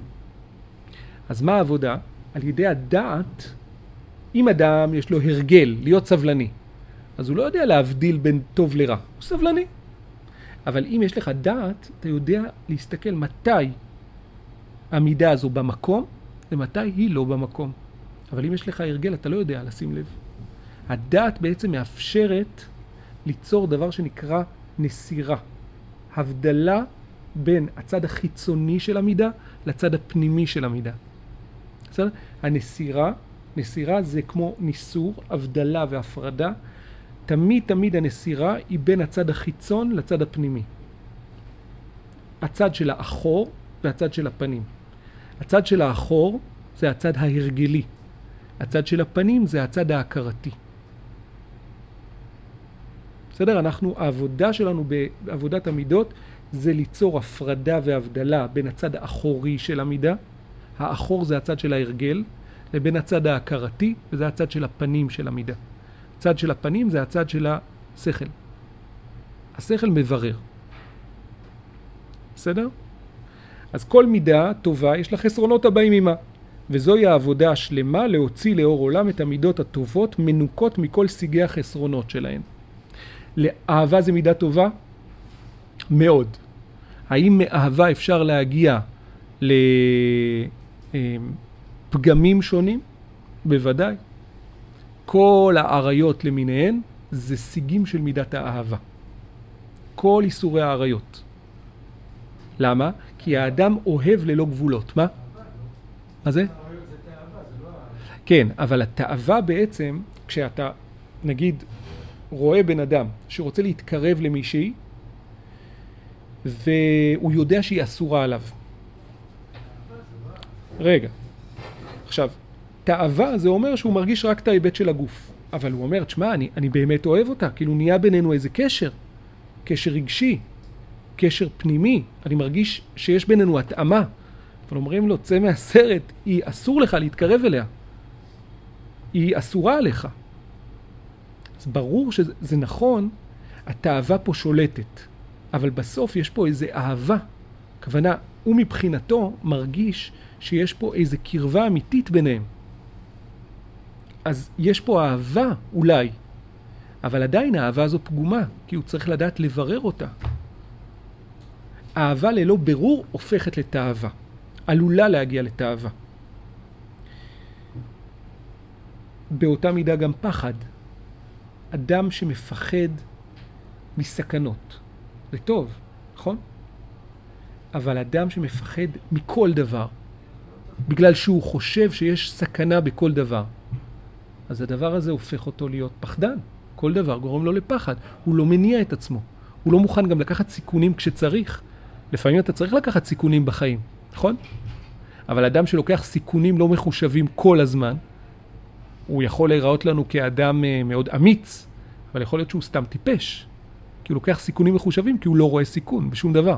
אז מה העבודה? על ידי הדעת, אם אדם יש לו הרגל להיות סבלני, אז הוא לא יודע להבדיל בין טוב לרע, הוא סבלני. אבל אם יש לך דעת, אתה יודע להסתכל מתי המידה הזו במקום, ומתי היא לא במקום. אבל אם יש לך הרגל, אתה לא יודע לשים לב. הדעת בעצם מאפשרת ליצור דבר שנקרא נסירה. הבדלה בין הצד החיצוני של המידה לצד הפנימי של המידה. בסדר? הנסירה נסירה זה כמו ניסור, הבדלה והפרדה. תמיד הנסירה היא בין הצד החיצון לצד הפנימי. הצד של האחור והצד של הפנים. הצד של האחור זה הצד ההרגלי. הצד של הפנים זה הצד ההכרתי. בסדר? העבודה שלנו בעבודת המידות זה ליצור הפרדה והבדלה בין הצד האחורי של המידה, האחור זה הצד של ההרגל, לבין הצד ההכרתי, וזה הצד של הפנים של המידה. הצד של הפנים זה הצד של השכל. השכל מברר. בסדר? אז כל מידה טובה יש לה חסרונות הבאים עמה, וזוהי העבודה השלמה להוציא לאור עולם את המידות הטובות מנוקות מכל סוגי החסרונות שלהן. לאהבה זה מידה טובה? מאוד. האם מאהבה אפשר להגיע לפגמים שונים? בוודאי. כל העריות למיניהן זה סיגים של מידת האהבה. כל איסורי העריות. למה? כי האדם אוהב ללא גבולות. מה? מה זה? כן, אבל התאווה בעצם, כשאתה נגיד רואה בן אדם שרוצה להתקרב למישהי, והוא יודע שהיא אסורה עליו. רגע. עכשיו, תאווה זה אומר שהוא מרגיש רק את ההיבט של הגוף. אבל הוא אומר, תשמע, אני באמת אוהב אותה. כאילו נהיה בינינו איזה קשר. קשר רגשי. קשר פנימי. אני מרגיש שיש בינינו התאמה. אבל אומרים לו, צא מהסרט, היא אסור לך להתקרב אליה. היא אסורה עליך. אז ברור שזה נכון, התאווה פה שולטת. אבל בסוף יש פה איזה אהבה. כוונה, הוא מבחינתו מרגיש שיש פה איזה קרבה אמיתית ביניהם. אז יש פה אהבה אולי, אבל עדיין האהבה הזו פגומה, כי הוא צריך לדעת לברר אותה. אהבה ללא ברור הופכת לתאווה, עלולה להגיע לתאווה. באותה מידה גם פחד. אדם שמפחד מסכנות. זה טוב, נכון? אבל אדם שמפחד מכל דבר, בגלל שהוא חושב שיש סכנה בכל דבר, אז הדבר הזה הופך אותו להיות פחדן. כל דבר גורם לו לפחד. הוא לא מניע את עצמו. הוא לא מוכן גם לקחת סיכונים כשצריך. לפעמים אתה צריך לקחת סיכונים בחיים, נכון? אבל אדם שלוקח סיכונים לא מחושבים כל הזמן, הוא יכול להיראות לנו כאדם מאוד אמיץ, אבל יכול להיות שהוא סתם טיפש. כי הוא לוקח סיכונים מחושבים, כי הוא לא רואה סיכון בשום דבר.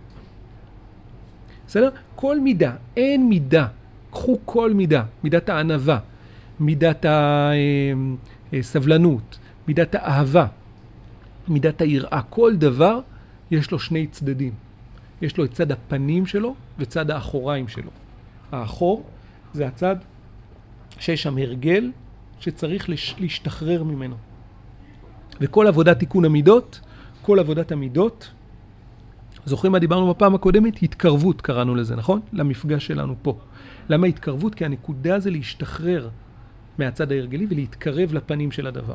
בסדר? כל מידה, אין מידה. קחו כל מידה. מידת הענווה, מידת הסבלנות, מידת האהבה, מידת היראה. כל דבר יש לו שני צדדים. יש לו את צד הפנים שלו וצד האחוריים שלו. האחור זה הצד שיש שם הרגל שצריך להשתחרר ממנו. וכל עבודת תיקון המידות, כל עבודת המידות, זוכרים מה דיברנו בפעם הקודמת? התקרבות קראנו לזה, נכון? למפגש שלנו פה. למה התקרבות? כי הנקודה זה להשתחרר מהצד ההרגלי ולהתקרב לפנים של הדבר.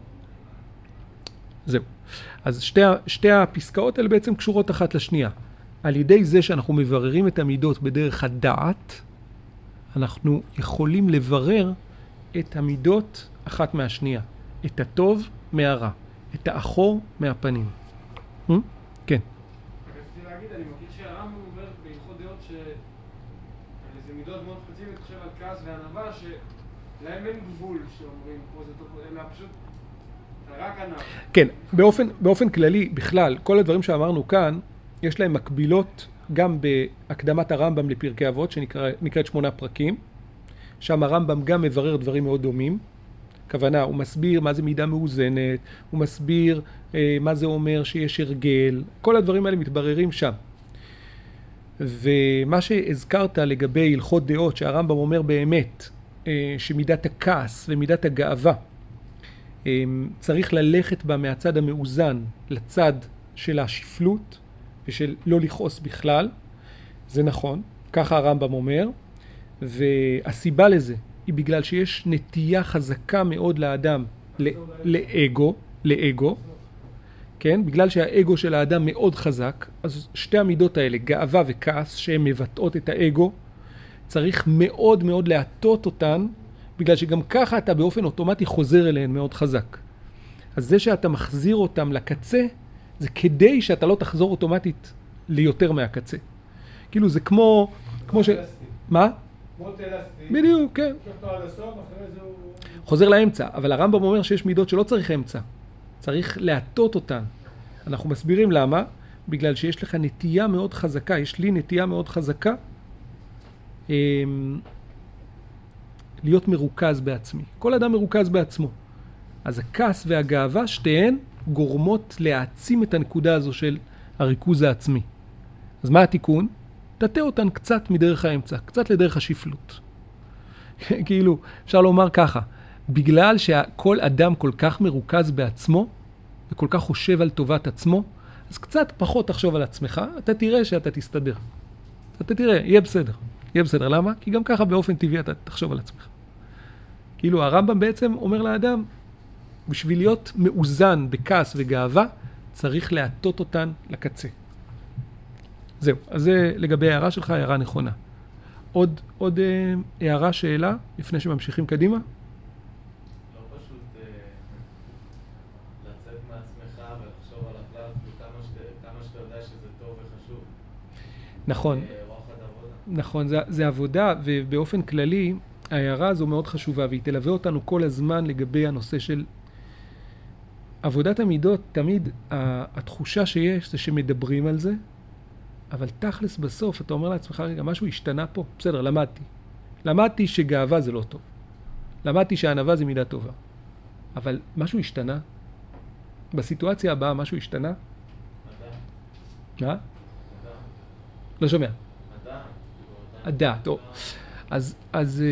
זהו. אז שתי הפסקאות האלה בעצם קשורות אחת לשנייה. על ידי זה שאנחנו מבררים את המידות בדרך הדעת, אנחנו יכולים לברר את המידות אחת מהשנייה. את הטוב מהרע. את האחור מהפנים. כן. רציתי להגיד, אני מכיר שהרמב"ם אומר בהלכות דעות שזה מידות מאוד ספציפיות, חושב על כעס וענווה, שלהם אין גבול שאומרים פה זה טוב, אלא פשוט רק ענווה. כן, באופן כללי, בכלל, כל הדברים שאמרנו כאן, יש להם מקבילות גם בהקדמת הרמב"ם לפרקי אבות, שנקראת 8 פרקים. שם הרמב"ם גם מברר דברים מאוד דומים. כוונה, הוא מסביר מה זה מידה מאוזנת, הוא מסביר מה זה אומר שיש הרגל, כל הדברים האלה מתבררים שם. ומה שהזכרת לגבי הלכות דעות, שהרמב"ם אומר באמת, שמידת הכעס ומידת הגאווה, צריך ללכת בה מהצד המאוזן לצד של השפלות, ושל לא לכעוס בכלל, זה נכון, ככה הרמב"ם אומר, והסיבה לזה היא בגלל שיש נטייה חזקה מאוד לאדם לאגו, כן? בגלל שהאגו של האדם מאוד חזק, אז שתי המידות האלה, גאווה וכעס, שהן מבטאות את האגו, צריך מאוד מאוד להטות אותן, בגלל שגם ככה אתה באופן אוטומטי חוזר אליהן מאוד חזק. אז זה שאתה מחזיר אותם לקצה, זה כדי שאתה לא תחזור אוטומטית ליותר מהקצה. כאילו זה כמו ש... מה? כמו תלסטי. בדיוק, כן. שכתו עד הסוף, אחרי זה הוא... חוזר לאמצע, אבל הרמב"ם אומר שיש מידות שלא צריך אמצע. צריך להטות אותן. אנחנו מסבירים למה. בגלל שיש לך נטייה מאוד חזקה, יש לי נטייה מאוד חזקה להיות מרוכז בעצמי. כל אדם מרוכז בעצמו. אז הכעס והגאווה שתיהן גורמות להעצים את הנקודה הזו של הריכוז העצמי. אז מה התיקון? תטה אותן קצת מדרך האמצע, קצת לדרך השפלות. כאילו, אפשר לומר ככה, בגלל שכל אדם כל כך מרוכז בעצמו, וכל כך חושב על טובת עצמו, אז קצת פחות תחשוב על עצמך, אתה תראה שאתה תסתדר. אתה תראה, יהיה בסדר. יהיה בסדר. למה? כי גם ככה באופן טבעי אתה תחשוב על עצמך. כאילו הרמב"ם בעצם אומר לאדם, בשביל להיות מאוזן בכעס וגאווה, צריך להטות אותן לקצה. זהו, אז זה לגבי ההערה שלך, הערה נכונה. עוד הערה, שאלה, לפני שממשיכים קדימה? לא פשוט לצאת מעצמך ולחשוב על הכלל, כמה שאתה יודע שזה טוב וחשוב. נכון. נכון, זה עבודה, ובאופן כללי, ההערה הזו מאוד חשובה, והיא תלווה אותנו כל הזמן לגבי הנושא של עבודת המידות. תמיד התחושה שיש זה שמדברים על זה, אבל תכלס בסוף אתה אומר לעצמך, רגע, משהו השתנה פה. בסדר, למדתי שגאווה זה לא טוב. למדתי שענווה זה מידה טובה. אבל משהו השתנה? בסיטואציה הבאה משהו השתנה? מה? לא שומע. הדעת. אז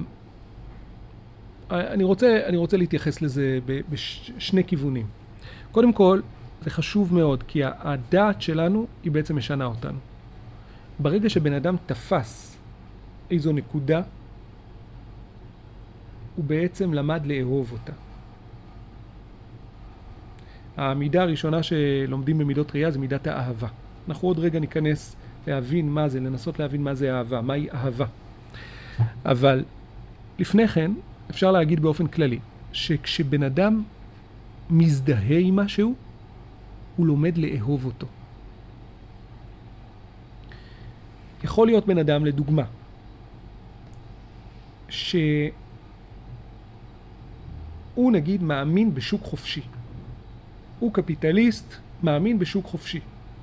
אני רוצה להתייחס לזה בשני כיוונים. קודם כל, זה חשוב מאוד, כי הדעת שלנו היא בעצם משנה אותנו. ברגע שבן אדם תפס איזו נקודה, הוא בעצם למד לאהוב אותה. המידה הראשונה שלומדים במידות ראייה זה מידת האהבה. אנחנו עוד רגע ניכנס להבין מה זה, לנסות להבין מה זה אהבה, מהי אהבה. אבל לפני כן אפשר להגיד באופן כללי, שכשבן אדם מזדהה עם משהו, הוא לומד לאהוב אותו. יכול להיות בן אדם, לדוגמה, שהוא נגיד מאמין בשוק חופשי. הוא קפיטליסט, מאמין בשוק חופשי.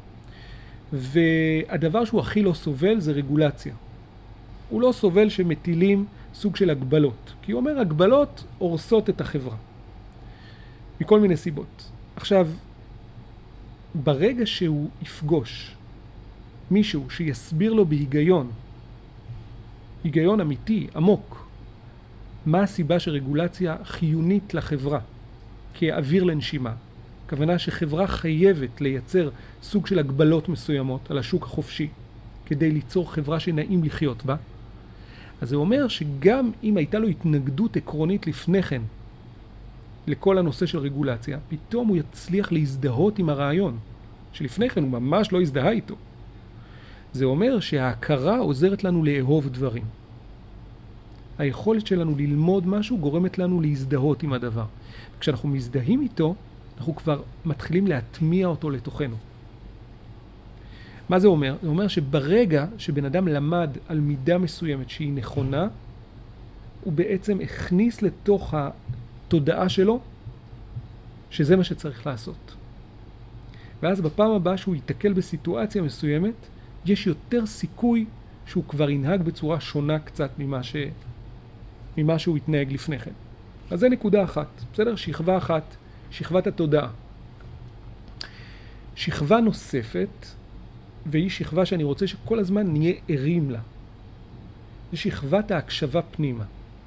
והדבר שהוא הכי לא סובל זה רגולציה. הוא לא סובל שמטילים סוג של הגבלות. כי הוא אומר, הגבלות הורסות את החברה. מכל מיני סיבות. עכשיו, ברגע שהוא יפגוש מישהו שיסביר לו בהיגיון, היגיון אמיתי, עמוק, מה הסיבה שרגולציה חיונית לחברה כאוויר לנשימה, הכוונה שחברה חייבת לייצר סוג של הגבלות מסוימות על השוק החופשי כדי ליצור חברה שנעים לחיות בה, אז זה אומר שגם אם הייתה לו התנגדות עקרונית לפני כן לכל הנושא של רגולציה, פתאום הוא יצליח להזדהות עם הרעיון, שלפני כן הוא ממש לא הזדהה איתו. זה אומר שההכרה עוזרת לנו לאהוב דברים. היכולת שלנו ללמוד משהו גורמת לנו להזדהות עם הדבר. כשאנחנו מזדהים איתו, אנחנו כבר מתחילים להטמיע אותו לתוכנו. מה זה אומר? זה אומר שברגע שבן אדם למד על מידה מסוימת שהיא נכונה, הוא בעצם הכניס לתוך התודעה שלו שזה מה שצריך לעשות. ואז בפעם הבאה שהוא ייתקל בסיטואציה מסוימת, יש יותר סיכוי שהוא כבר ינהג בצורה שונה קצת ממה שהוא התנהג לפני כן. אז זה נקודה אחת, בסדר? שכבה אחת, שכבת התודעה. שכבה נוספת, והיא שכבה שאני רוצה שכל הזמן נהיה ערים לה. זה שכבת ההקשבה פנימה.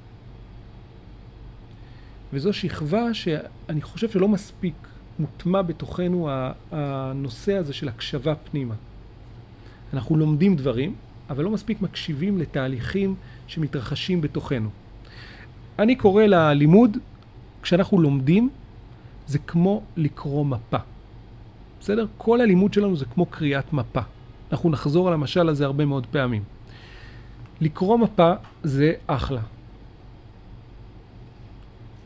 וזו שכבה שאני חושב שלא מספיק מוטמע בתוכנו הנושא הזה של הקשבה פנימה. אנחנו לומדים דברים, אבל לא מספיק מקשיבים לתהליכים שמתרחשים בתוכנו. אני קורא ללימוד, כשאנחנו לומדים, זה כמו לקרוא מפה. בסדר? כל הלימוד שלנו זה כמו קריאת מפה. אנחנו נחזור על המשל הזה הרבה מאוד פעמים. לקרוא מפה זה אחלה.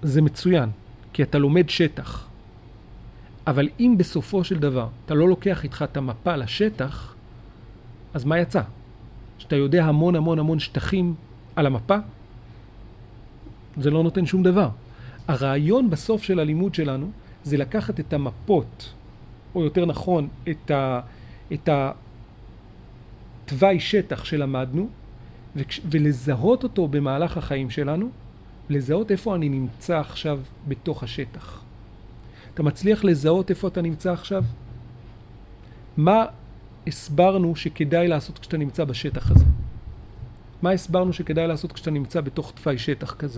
זה מצוין, כי אתה לומד שטח. אבל אם בסופו של דבר אתה לא לוקח איתך את המפה לשטח, אז מה יצא? שאתה יודע המון המון המון שטחים על המפה, זה לא נותן שום דבר. הרעיון בסוף של הלימוד שלנו זה לקחת את המפות, או יותר נכון, את התוואי שטח שלמדנו, ולזהות אותו במהלך החיים שלנו, לזהות איפה אני נמצא עכשיו בתוך השטח. אתה מצליח לזהות איפה אתה נמצא עכשיו? מה הסברנו שכדאי לעשות כשאתה נמצא בשטח הזה? מה הסברנו שכדאי לעשות כשאתה נמצא בתוך תוואי שטח כזה?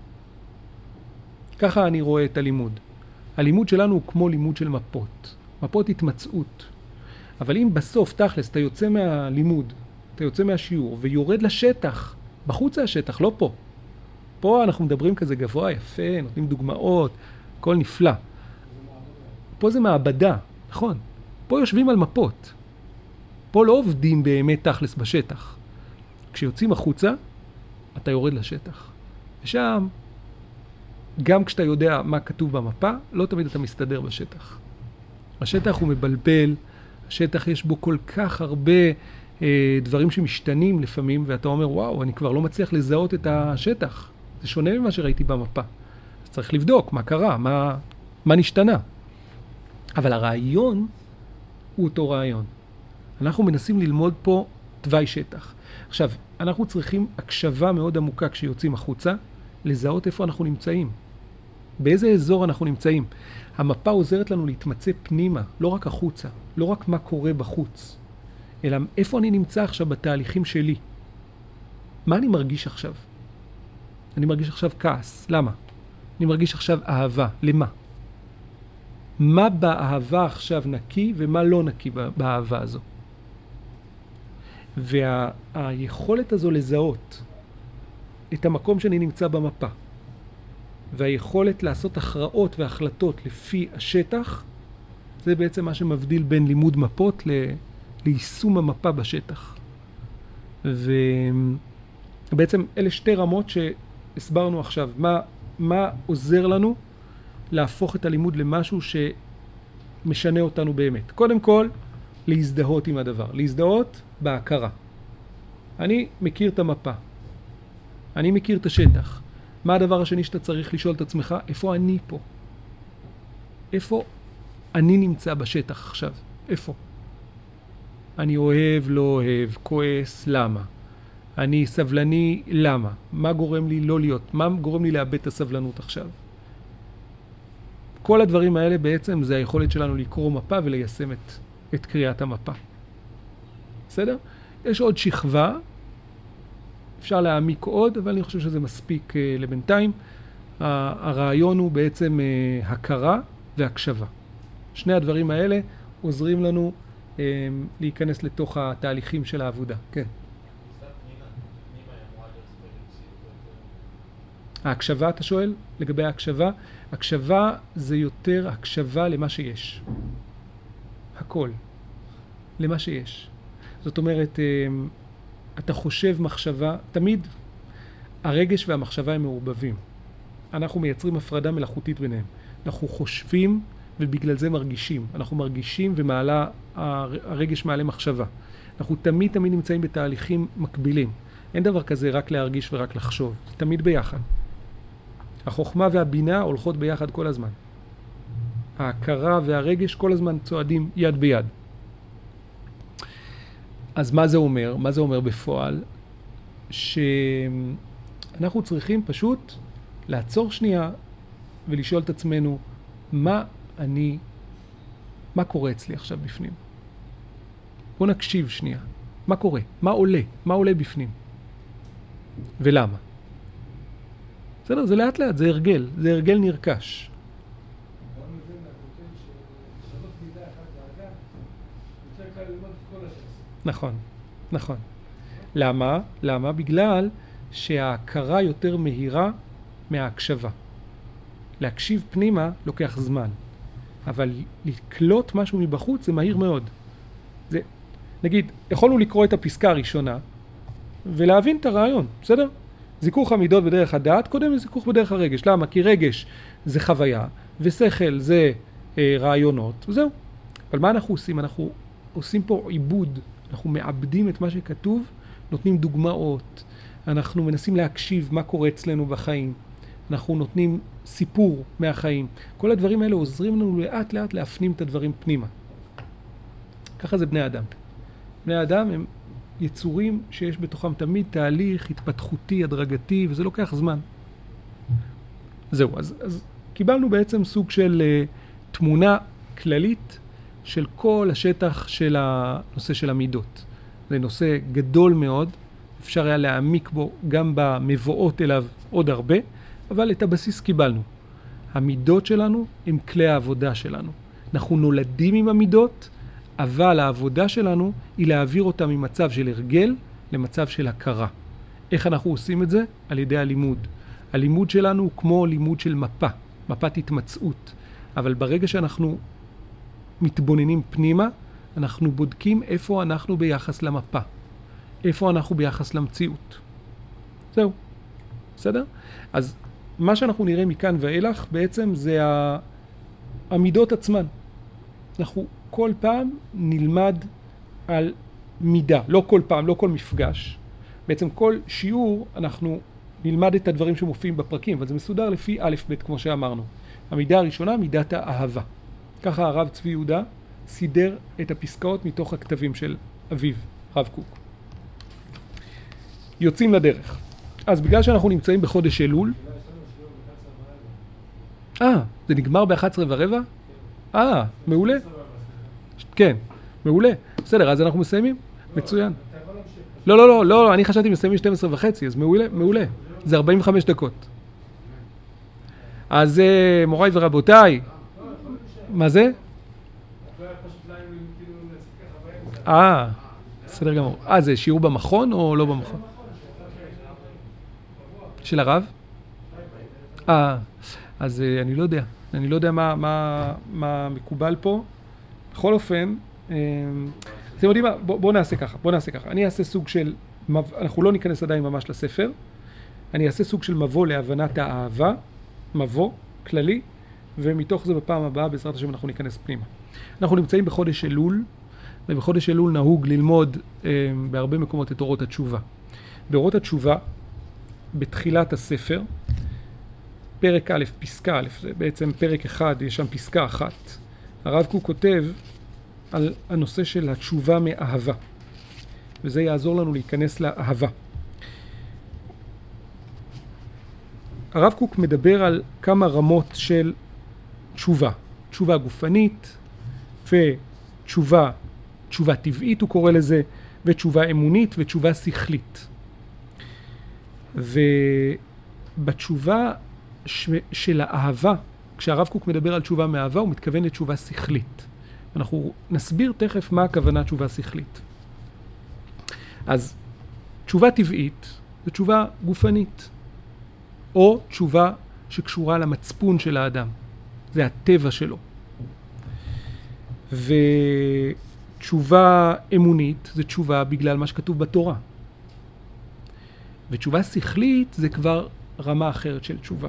ככה אני רואה את הלימוד. הלימוד שלנו הוא כמו לימוד של מפות. מפות התמצאות. אבל אם בסוף, תכלס, אתה יוצא מהלימוד, אתה יוצא מהשיעור ויורד לשטח, בחוץ השטח, לא פה. פה אנחנו מדברים כזה גבוה, יפה, נותנים דוגמאות, הכל נפלא. פה זה מעבדה, נכון. פה יושבים על מפות. פה לא עובדים באמת תכלס בשטח. כשיוצאים החוצה, אתה יורד לשטח. ושם, גם כשאתה יודע מה כתוב במפה, לא תמיד אתה מסתדר בשטח. השטח הוא מבלבל, השטח יש בו כל כך הרבה דברים שמשתנים לפעמים, ואתה אומר, וואו, אני כבר לא מצליח לזהות את השטח. זה שונה ממה שראיתי במפה. אז צריך לבדוק מה קרה, מה נשתנה. אבל הרעיון הוא אותו רעיון. אנחנו מנסים ללמוד פה תוואי שטח. עכשיו, אנחנו צריכים הקשבה מאוד עמוקה כשיוצאים החוצה, לזהות איפה אנחנו נמצאים. באיזה אזור אנחנו נמצאים. המפה עוזרת לנו להתמצא פנימה, לא רק החוצה, לא רק מה קורה בחוץ, אלא איפה אני נמצא עכשיו בתהליכים שלי. מה אני מרגיש עכשיו? אני מרגיש עכשיו כעס. למה? אני מרגיש עכשיו אהבה. למה? מה באהבה עכשיו נקי ומה לא נקי באהבה הזו? והיכולת הזו לזהות את המקום שאני נמצא במפה, והיכולת לעשות הכרעות והחלטות לפי השטח, זה בעצם מה שמבדיל בין לימוד מפות ליישום המפה בשטח. ובעצם אלה שתי רמות שהסברנו עכשיו. מה עוזר לנו להפוך את הלימוד למשהו שמשנה אותנו באמת? קודם כל, להזדהות עם הדבר. להזדהות בהכרה. אני מכיר את המפה. אני מכיר את השטח. מה הדבר השני שאתה צריך לשאול את עצמך? איפה אני פה? איפה אני נמצא בשטח עכשיו? איפה? אני אוהב, לא אוהב, כועס, למה? אני סבלני, למה? מה גורם לי לא להיות? מה גורם לי לאבד את הסבלנות עכשיו? כל הדברים האלה בעצם זה היכולת שלנו לקרוא מפה וליישם את קריאת המפה. בסדר? יש עוד שכבה, אפשר להעמיק עוד, אבל אני חושב שזה מספיק לבינתיים. הרעיון הוא בעצם הכרה והקשבה. שני הדברים האלה עוזרים לנו להיכנס לתוך התהליכים של העבודה. כן. ההקשבה, אתה שואל? לגבי ההקשבה? הקשבה זה יותר הקשבה למה שיש. הכל. למה שיש. זאת אומרת, אתה חושב מחשבה, תמיד הרגש והמחשבה הם מעורבבים. אנחנו מייצרים הפרדה מלאכותית ביניהם. אנחנו חושבים ובגלל זה מרגישים. אנחנו מרגישים ומעלה, הרגש מעלה מחשבה. אנחנו תמיד נמצאים בתהליכים מקבילים. אין דבר כזה רק להרגיש ורק לחשוב. זה תמיד ביחד. החוכמה והבינה הולכות ביחד כל הזמן. ההכרה והרגש כל הזמן צועדים יד ביד. אז מה זה אומר? מה זה אומר בפועל? שאנחנו צריכים פשוט לעצור שנייה ולשאול את עצמנו, מה קורה אצלי עכשיו בפנים? בוא נקשיב שנייה. מה קורה? מה עולה? מה עולה בפנים? ולמה? בסדר, זה לאט לאט, זה הרגל נרכש. גם מבין מהכותב ששנות מידה אחת דאגה, יותר קל ללמוד את כל השס. נכון. למה? למה? בגלל שההכרה יותר מהירה מההקשבה. להקשיב פנימה לוקח זמן, אבל לקלוט משהו מבחוץ זה מהיר מאוד. זה, נגיד, יכולנו לקרוא את הפסקה הראשונה ולהבין את הרעיון, בסדר? זיכוך המידות בדרך הדעת קודם לזיכוך בדרך הרגש. למה? כי רגש זה חוויה, ושכל זה רעיונות, וזהו. אבל מה אנחנו עושים? אנחנו עושים פה עיבוד, אנחנו מעבדים את מה שכתוב, נותנים דוגמאות, אנחנו מנסים להקשיב מה קורה אצלנו בחיים, אנחנו נותנים סיפור מהחיים. כל הדברים האלה עוזרים לנו לאט לאט להפנים את הדברים פנימה. ככה זה בני אדם. בני אדם הם יצורים שיש בתוכם תמיד תהליך התפתחותי, הדרגתי, וזה לוקח זמן. זהו, אז קיבלנו בעצם סוג של תמונה כללית של כל השטח של הנושא של המידות. זה נושא גדול מאוד, אפשר היה להעמיק בו גם במבואות אליו עוד הרבה, אבל את הבסיס קיבלנו. המידות שלנו הם כלי העבודה שלנו. אנחנו נולדים עם המידות, אבל העבודה שלנו היא להעביר אותם ממצב של הרגל למצב של הכרה. איך אנחנו עושים את זה? על ידי הלימוד. הלימוד שלנו הוא כמו לימוד של מפה, מפת התמצאות. אבל ברגע שאנחנו מתבוננים פנימה, אנחנו בודקים איפה אנחנו ביחס למפה. איפה אנחנו ביחס למציאות. זהו. בסדר? אז מה שאנחנו נראה מכאן ואילך בעצם זה המידות עצמן. אנחנו כל פעם נלמד על מידה. לא כל פעם, לא כל מפגש. בעצם כל שיעור אנחנו נלמד את הדברים שמופיעים בפרקים, אבל זה מסודר לפי א' ב' כמו שאמרנו. המידה הראשונה, מידת האהבה. ככה הרב צבי יהודה סידר את הפסקאות מתוך הכתבים של אביו, רב קוק. יוצאים לדרך. אז בגלל שאנחנו נמצאים בחודש אלול, זה נגמר ב-11:15? מעולה. כן, מעולה. בסדר, אז אנחנו מסיימים. מצוין. לא, אני חשבתי מסיימים 12:30, אז מעולה. זה 45 דקות. אז מוריי ורבותיי, מה זה? בסדר גמור. זה שיעור במכון או לא במכון? של הרב? אז אני לא יודע מה מקובל פה. בכל אופן, אתם יודעים מה? בואו נעשה ככה. אני אעשה סוג של, אנחנו לא ניכנס עדיין ממש לספר, אני אעשה סוג של מבוא להבנת האהבה, מבוא כללי, ומתוך זה בפעם הבאה בעזרת השם אנחנו ניכנס פנימה. אנחנו נמצאים בחודש אלול, ובחודש אלול נהוג ללמוד בהרבה מקומות את אורות התשובה. באורות התשובה, בתחילת הספר, פרק א', פסקה א', זה בעצם פרק אחד, יש שם פסקה אחת. הרב קוק כותב על הנושא של התשובה מאהבה, וזה יעזור לנו להיכנס לאהבה. הרב קוק מדבר על כמה רמות של תשובה. תשובה גופנית, ותשובה טבעית הוא קורא לזה, ותשובה אמונית ותשובה שכלית. ובתשובה של האהבה, כשהרב קוק מדבר על תשובה מאהבה, הוא מתכוון לתשובה שכלית. אנחנו נסביר תכף מה הכוונה תשובה שכלית. אז תשובה טבעית זה תשובה גופנית, או תשובה שקשורה למצפון של האדם. זה הטבע שלו. ותשובה אמונית זה תשובה בגלל מה שכתוב בתורה. ותשובה שכלית זה כבר רמה אחרת של תשובה.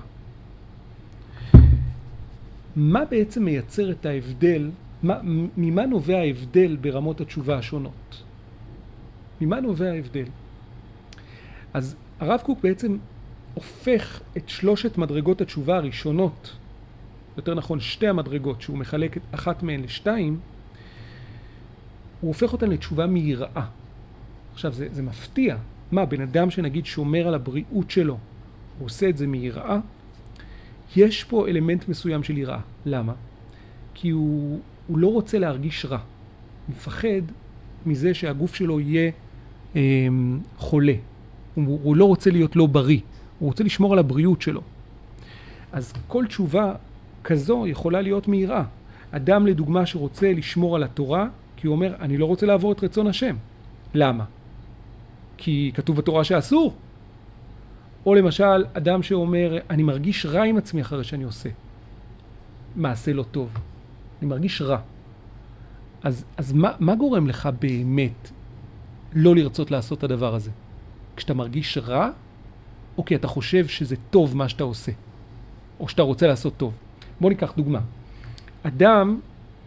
מה בעצם מייצר את ההבדל? ממה נובע ההבדל ברמות התשובה השונות? ממה נובע ההבדל? אז הרב קוק בעצם הופך את שלושת מדרגות התשובה הראשונות, יותר נכון שתי המדרגות שהוא מחלק אחת מהן לשתיים, הוא הופך אותן לתשובה מיראה. עכשיו זה מפתיע. מה, בן אדם שנגיד שומר על הבריאות שלו, הוא עושה את זה מיראה? יש פה אלמנט מסוים של יראה. למה? כי הוא לא רוצה להרגיש רע. הוא מפחד מזה שהגוף שלו יהיה חולה. הוא לא רוצה להיות לא בריא. הוא רוצה לשמור על הבריאות שלו. אז כל תשובה כזו יכולה להיות מיראה. אדם לדוגמה שרוצה לשמור על התורה, כי הוא אומר, אני לא רוצה לעבור את רצון השם. למה? כי כתוב בתורה שאסור. או למשל, אדם שאומר, אני מרגיש רע עם עצמי אחרי שאני עושה מעשה לא טוב. אני מרגיש רע. אז מה גורם לך באמת לא לרצות לעשות את הדבר הזה? כשאתה מרגיש רע, או כי אתה חושב שזה טוב מה שאתה עושה, או שאתה רוצה לעשות טוב. בוא ניקח דוגמה. אדם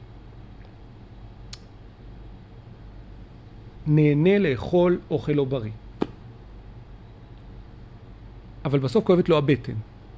נהנה לאכול אוכל לא בריא, אבל בסוף כואבת לו הבטן.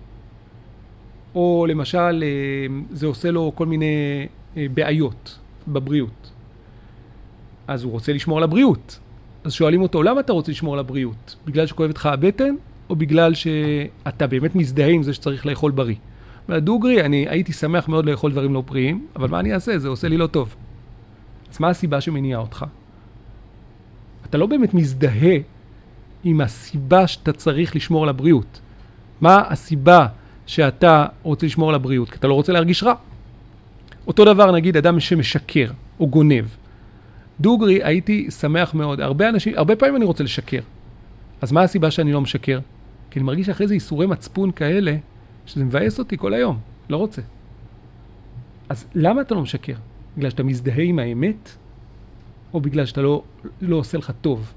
או למשל, זה עושה לו כל מיני בעיות בבריאות. אז הוא רוצה לשמור על הבריאות. אז שואלים אותו, למה אתה רוצה לשמור על הבריאות? בגלל שכואבת לך הבטן, או בגלל שאתה באמת מזדהה עם זה שצריך לאכול בריא? דוגרי, אני הייתי שמח מאוד לאכול דברים לא בריאים, אבל מה אני אעשה? זה עושה לי לא טוב. אז מה הסיבה שמניעה אותך? אתה לא באמת מזדהה עם הסיבה שאתה צריך לשמור על הבריאות. מה הסיבה שאתה רוצה לשמור על הבריאות? כי אתה לא רוצה להרגיש רע. אותו דבר נגיד אדם שמשקר או גונב. דוגרי, הייתי שמח מאוד. הרבה פעמים אני רוצה לשקר. אז מה הסיבה שאני לא משקר? כי אני מרגיש אחרי זה איסורי מצפון כאלה, שזה מבאס אותי כל היום. לא רוצה. אז למה אתה לא משקר? בגלל שאתה מזדהה עם האמת? או בגלל שאתה לא עושה לך טוב?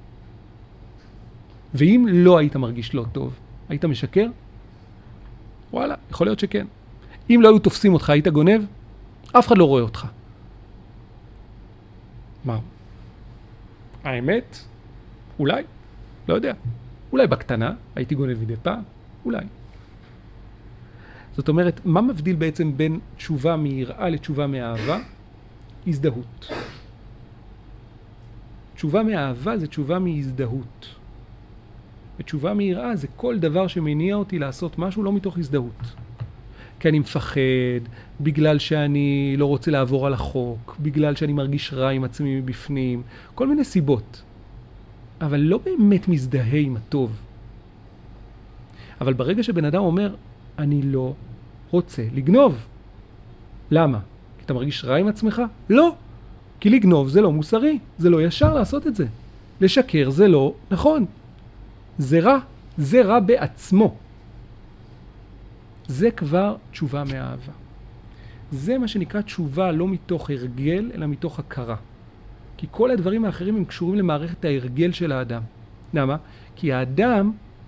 ואם לא היית מרגיש לא טוב, היית משקר? וואלה, יכול להיות שכן. אם לא היו תופסים אותך, היית גונב? אף אחד לא רואה אותך. מה? האמת? אולי? לא יודע. אולי בקטנה, הייתי גונב מדי פעם? אולי. זאת אומרת, מה מבדיל בעצם בין תשובה מיראה לתשובה מאהבה? הזדהות. תשובה מאהבה זה תשובה מהזדהות. ותשובה מיראה זה כל דבר שמניע אותי לעשות משהו לא מתוך הזדהות. כי אני מפחד, בגלל שאני לא רוצה לעבור על החוק, בגלל שאני מרגיש רע עם עצמי מבפנים, כל מיני סיבות. אבל לא באמת מזדהה עם הטוב. אבל ברגע שבן אדם אומר, אני לא רוצה לגנוב. למה? כי אתה מרגיש רע עם עצמך? לא. כי לגנוב זה לא מוסרי, זה לא ישר לעשות את זה. לשקר זה לא נכון. זה רע, זה רע בעצמו. זה כבר תשובה מאהבה. זה מה שנקרא תשובה לא מתוך הרגל, אלא מתוך הכרה. כי כל הדברים האחרים הם קשורים למערכת ההרגל של האדם. למה? כי האדם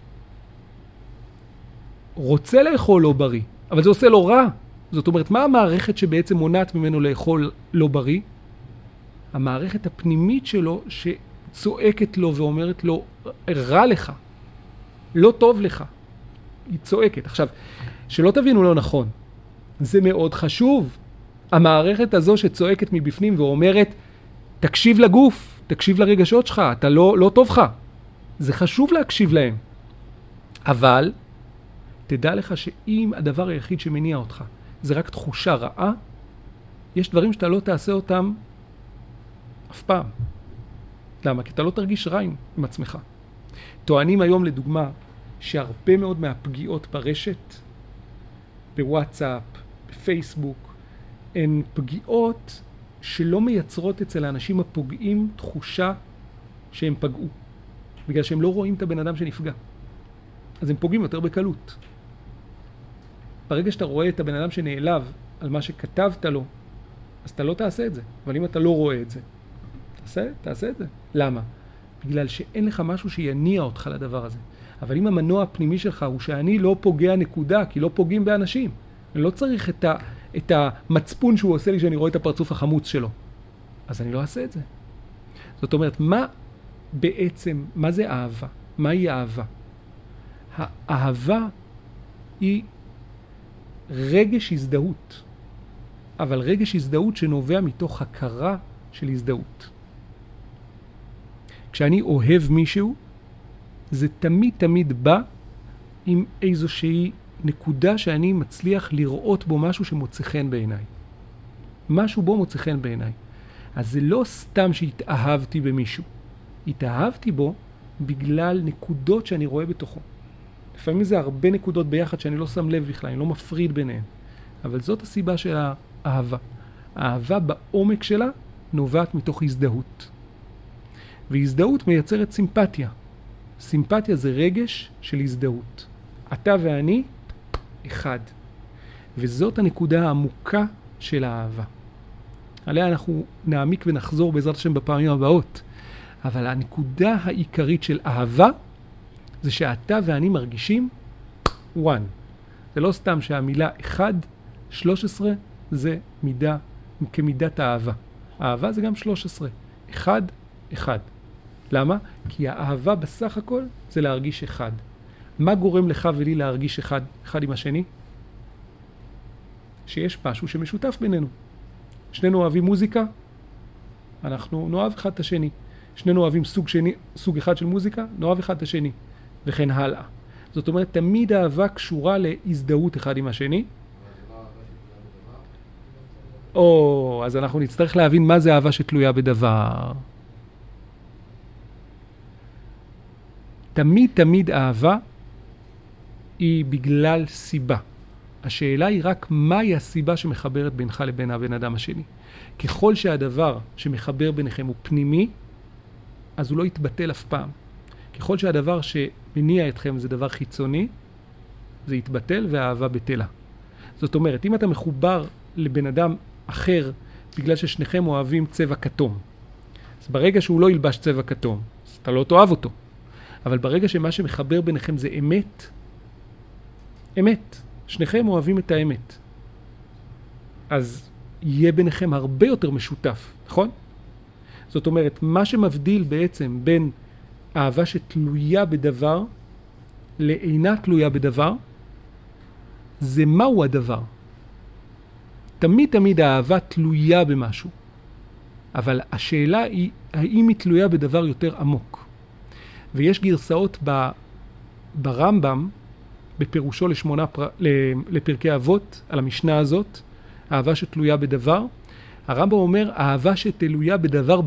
רוצה לאכול לא בריא, אבל זה עושה לו רע. זאת אומרת, מה המערכת שבעצם מונעת ממנו לאכול לא בריא? המערכת הפנימית שלו שצועקת לו ואומרת לו, רע לך, לא טוב לך. היא צועקת. עכשיו, שלא תבינו לא נכון, זה מאוד חשוב. המערכת הזו שצועקת מבפנים ואומרת, תקשיב לגוף, תקשיב לרגשות שלך, אתה לא טוב לך. זה חשוב להקשיב להם. אבל, תדע לך שאם הדבר היחיד שמניע אותך, זה רק תחושה רעה, יש דברים שאתה לא תעשה אותם אף פעם. למה? כי אתה לא תרגיש רע עם עצמך. טוענים היום לדוגמה, שהרבה מאוד מהפגיעות ברשת, בוואטסאפ, בפייסבוק, הן פגיעות שלא מייצרות אצל האנשים הפוגעים תחושה שהם פגעו. בגלל שהם לא רואים את הבן אדם שנפגע. אז הם פוגעים יותר בקלות. ברגע שאתה רואה את הבן אדם שנעלב על מה שכתבת לו, אז אתה לא תעשה את זה. אבל אם אתה לא רואה את זה, תעשה את זה. למה? בגלל שאין לך משהו שיניע אותך לדבר הזה. אבל אם המנוע הפנימי שלך הוא שאני לא פוגע נקודה, כי לא פוגעים באנשים. אני לא צריך את המצפון שהוא עושה לי שאני רואה את הפרצוף החמוץ שלו. אז אני לא אעשה את זה. זאת אומרת, מה זה אהבה? מהי אהבה? האהבה היא רגש הזדהות. אבל רגש הזדהות שנובע מתוך הכרה של הזדהות. כשאני אוהב מישהו, זה תמיד בא עם איזושהי נקודה שאני מצליח לראות בו משהו שמוצא חן בעיניי. משהו בו מוצא חן בעיניי. אז זה לא סתם שהתאהבתי במישהו. התאהבתי בו בגלל נקודות שאני רואה בתוכו. לפעמים זה הרבה נקודות ביחד שאני לא שם לב בכלל, אני לא מפריד ביניהן. אבל זאת הסיבה של האהבה. האהבה בעומק שלה נובעת מתוך הזדהות. והזדהות מייצרת סימפתיה. סימפתיה זה רגש של הזדהות. אתה ואני אחד. וזאת הנקודה העמוקה של האהבה. עליה אנחנו נעמיק ונחזור בעזרת השם בפעמים הבאות. אבל הנקודה העיקרית של אהבה זה שאתה ואני מרגישים one. זה לא סתם שהמילה 1, 13 זה מידה כמידת האהבה. האהבה זה גם 13. 1, 1. למה? כי האהבה בסך הכל זה להרגיש אחד. מה גורם לך ולי להרגיש אחד עם השני? שיש משהו שמשותף בינינו. שנינו אוהבים מוזיקה, אנחנו נאהב אחד את השני. שנינו אוהבים סוג אחד של מוזיקה, נאהב אחד את השני. וכן הלאה. זאת אומרת, תמיד האהבה קשורה להזדהות אחד עם השני. אז אנחנו נצטרך להבין מה זה אהבה שתלויה בדבר. תמיד אהבה היא בגלל סיבה. השאלה היא רק מהי הסיבה שמחברת בינך לבין הבן אדם השני. ככל שהדבר שמחבר ביניכם הוא פנימי, אז הוא לא יתבטל אף פעם. ככל שהדבר שמניע אתכם זה דבר חיצוני, זה יתבטל והאהבה בטלה. זאת אומרת, אם אתה מחובר לבן אדם אחר בגלל ששניכם אוהבים צבע כתום, אז ברגע שהוא לא ילבש צבע כתום, אז אתה לא תאהב אותו. אבל ברגע שמה שמחבר ביניכם זה אמת, שניכם אוהבים את האמת, אז יהיה ביניכם הרבה יותר משותף, נכון? זאת אומרת, מה שמבדיל בעצם בין אהבה שתלויה בדבר לאינה תלויה בדבר, זה מהו הדבר. תמיד האהבה תלויה במשהו, אבל השאלה היא האם היא תלויה בדבר יותר עמוק. ויש גרסאות ברמב"ם, בפירושו לפרקי אבות, על המשנה הזאת, אהבה שתלויה בדבר. הרמב"ם אומר, אהבה שתלויה בדבר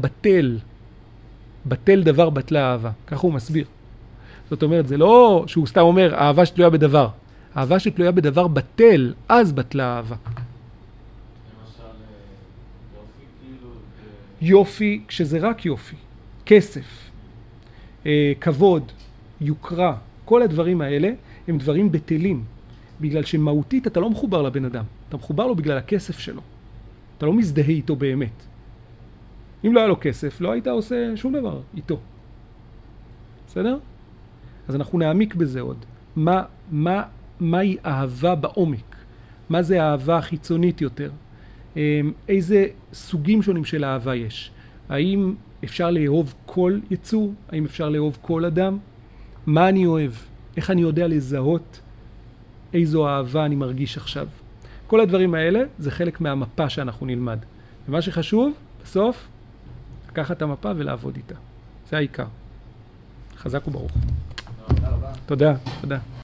בטל דבר בטלה אהבה. ככה הוא מסביר. זאת אומרת, זה לא שהוא סתם אומר, אהבה שתלויה בדבר. אהבה שתלויה בדבר בטל, אז בטלה אהבה. למשל, יופי כאילו... יופי, כשזה רק יופי. כסף, כבוד, יוקרה, כל הדברים האלה הם דברים בטלים. בגלל שמהותית אתה לא מחובר לבן אדם. אתה מחובר לו בגלל הכסף שלו. אתה לא מזדהה איתו באמת. אם לא היה לו כסף, לא היית עושה שום דבר איתו. בסדר? אז אנחנו נעמיק בזה עוד. מהי אהבה בעומק? מה זה אהבה חיצונית יותר? איזה סוגים שונים של אהבה יש? האם אפשר לאהוב כל יצור? האם אפשר לאהוב כל אדם? מה אני אוהב? איך אני יודע לזהות איזו אהבה אני מרגיש עכשיו? כל הדברים האלה זה חלק מהמפה שאנחנו נלמד. ומה שחשוב, בסוף, לקחת את המפה ולעבוד איתה. זה העיקר. חזק וברוך. תודה.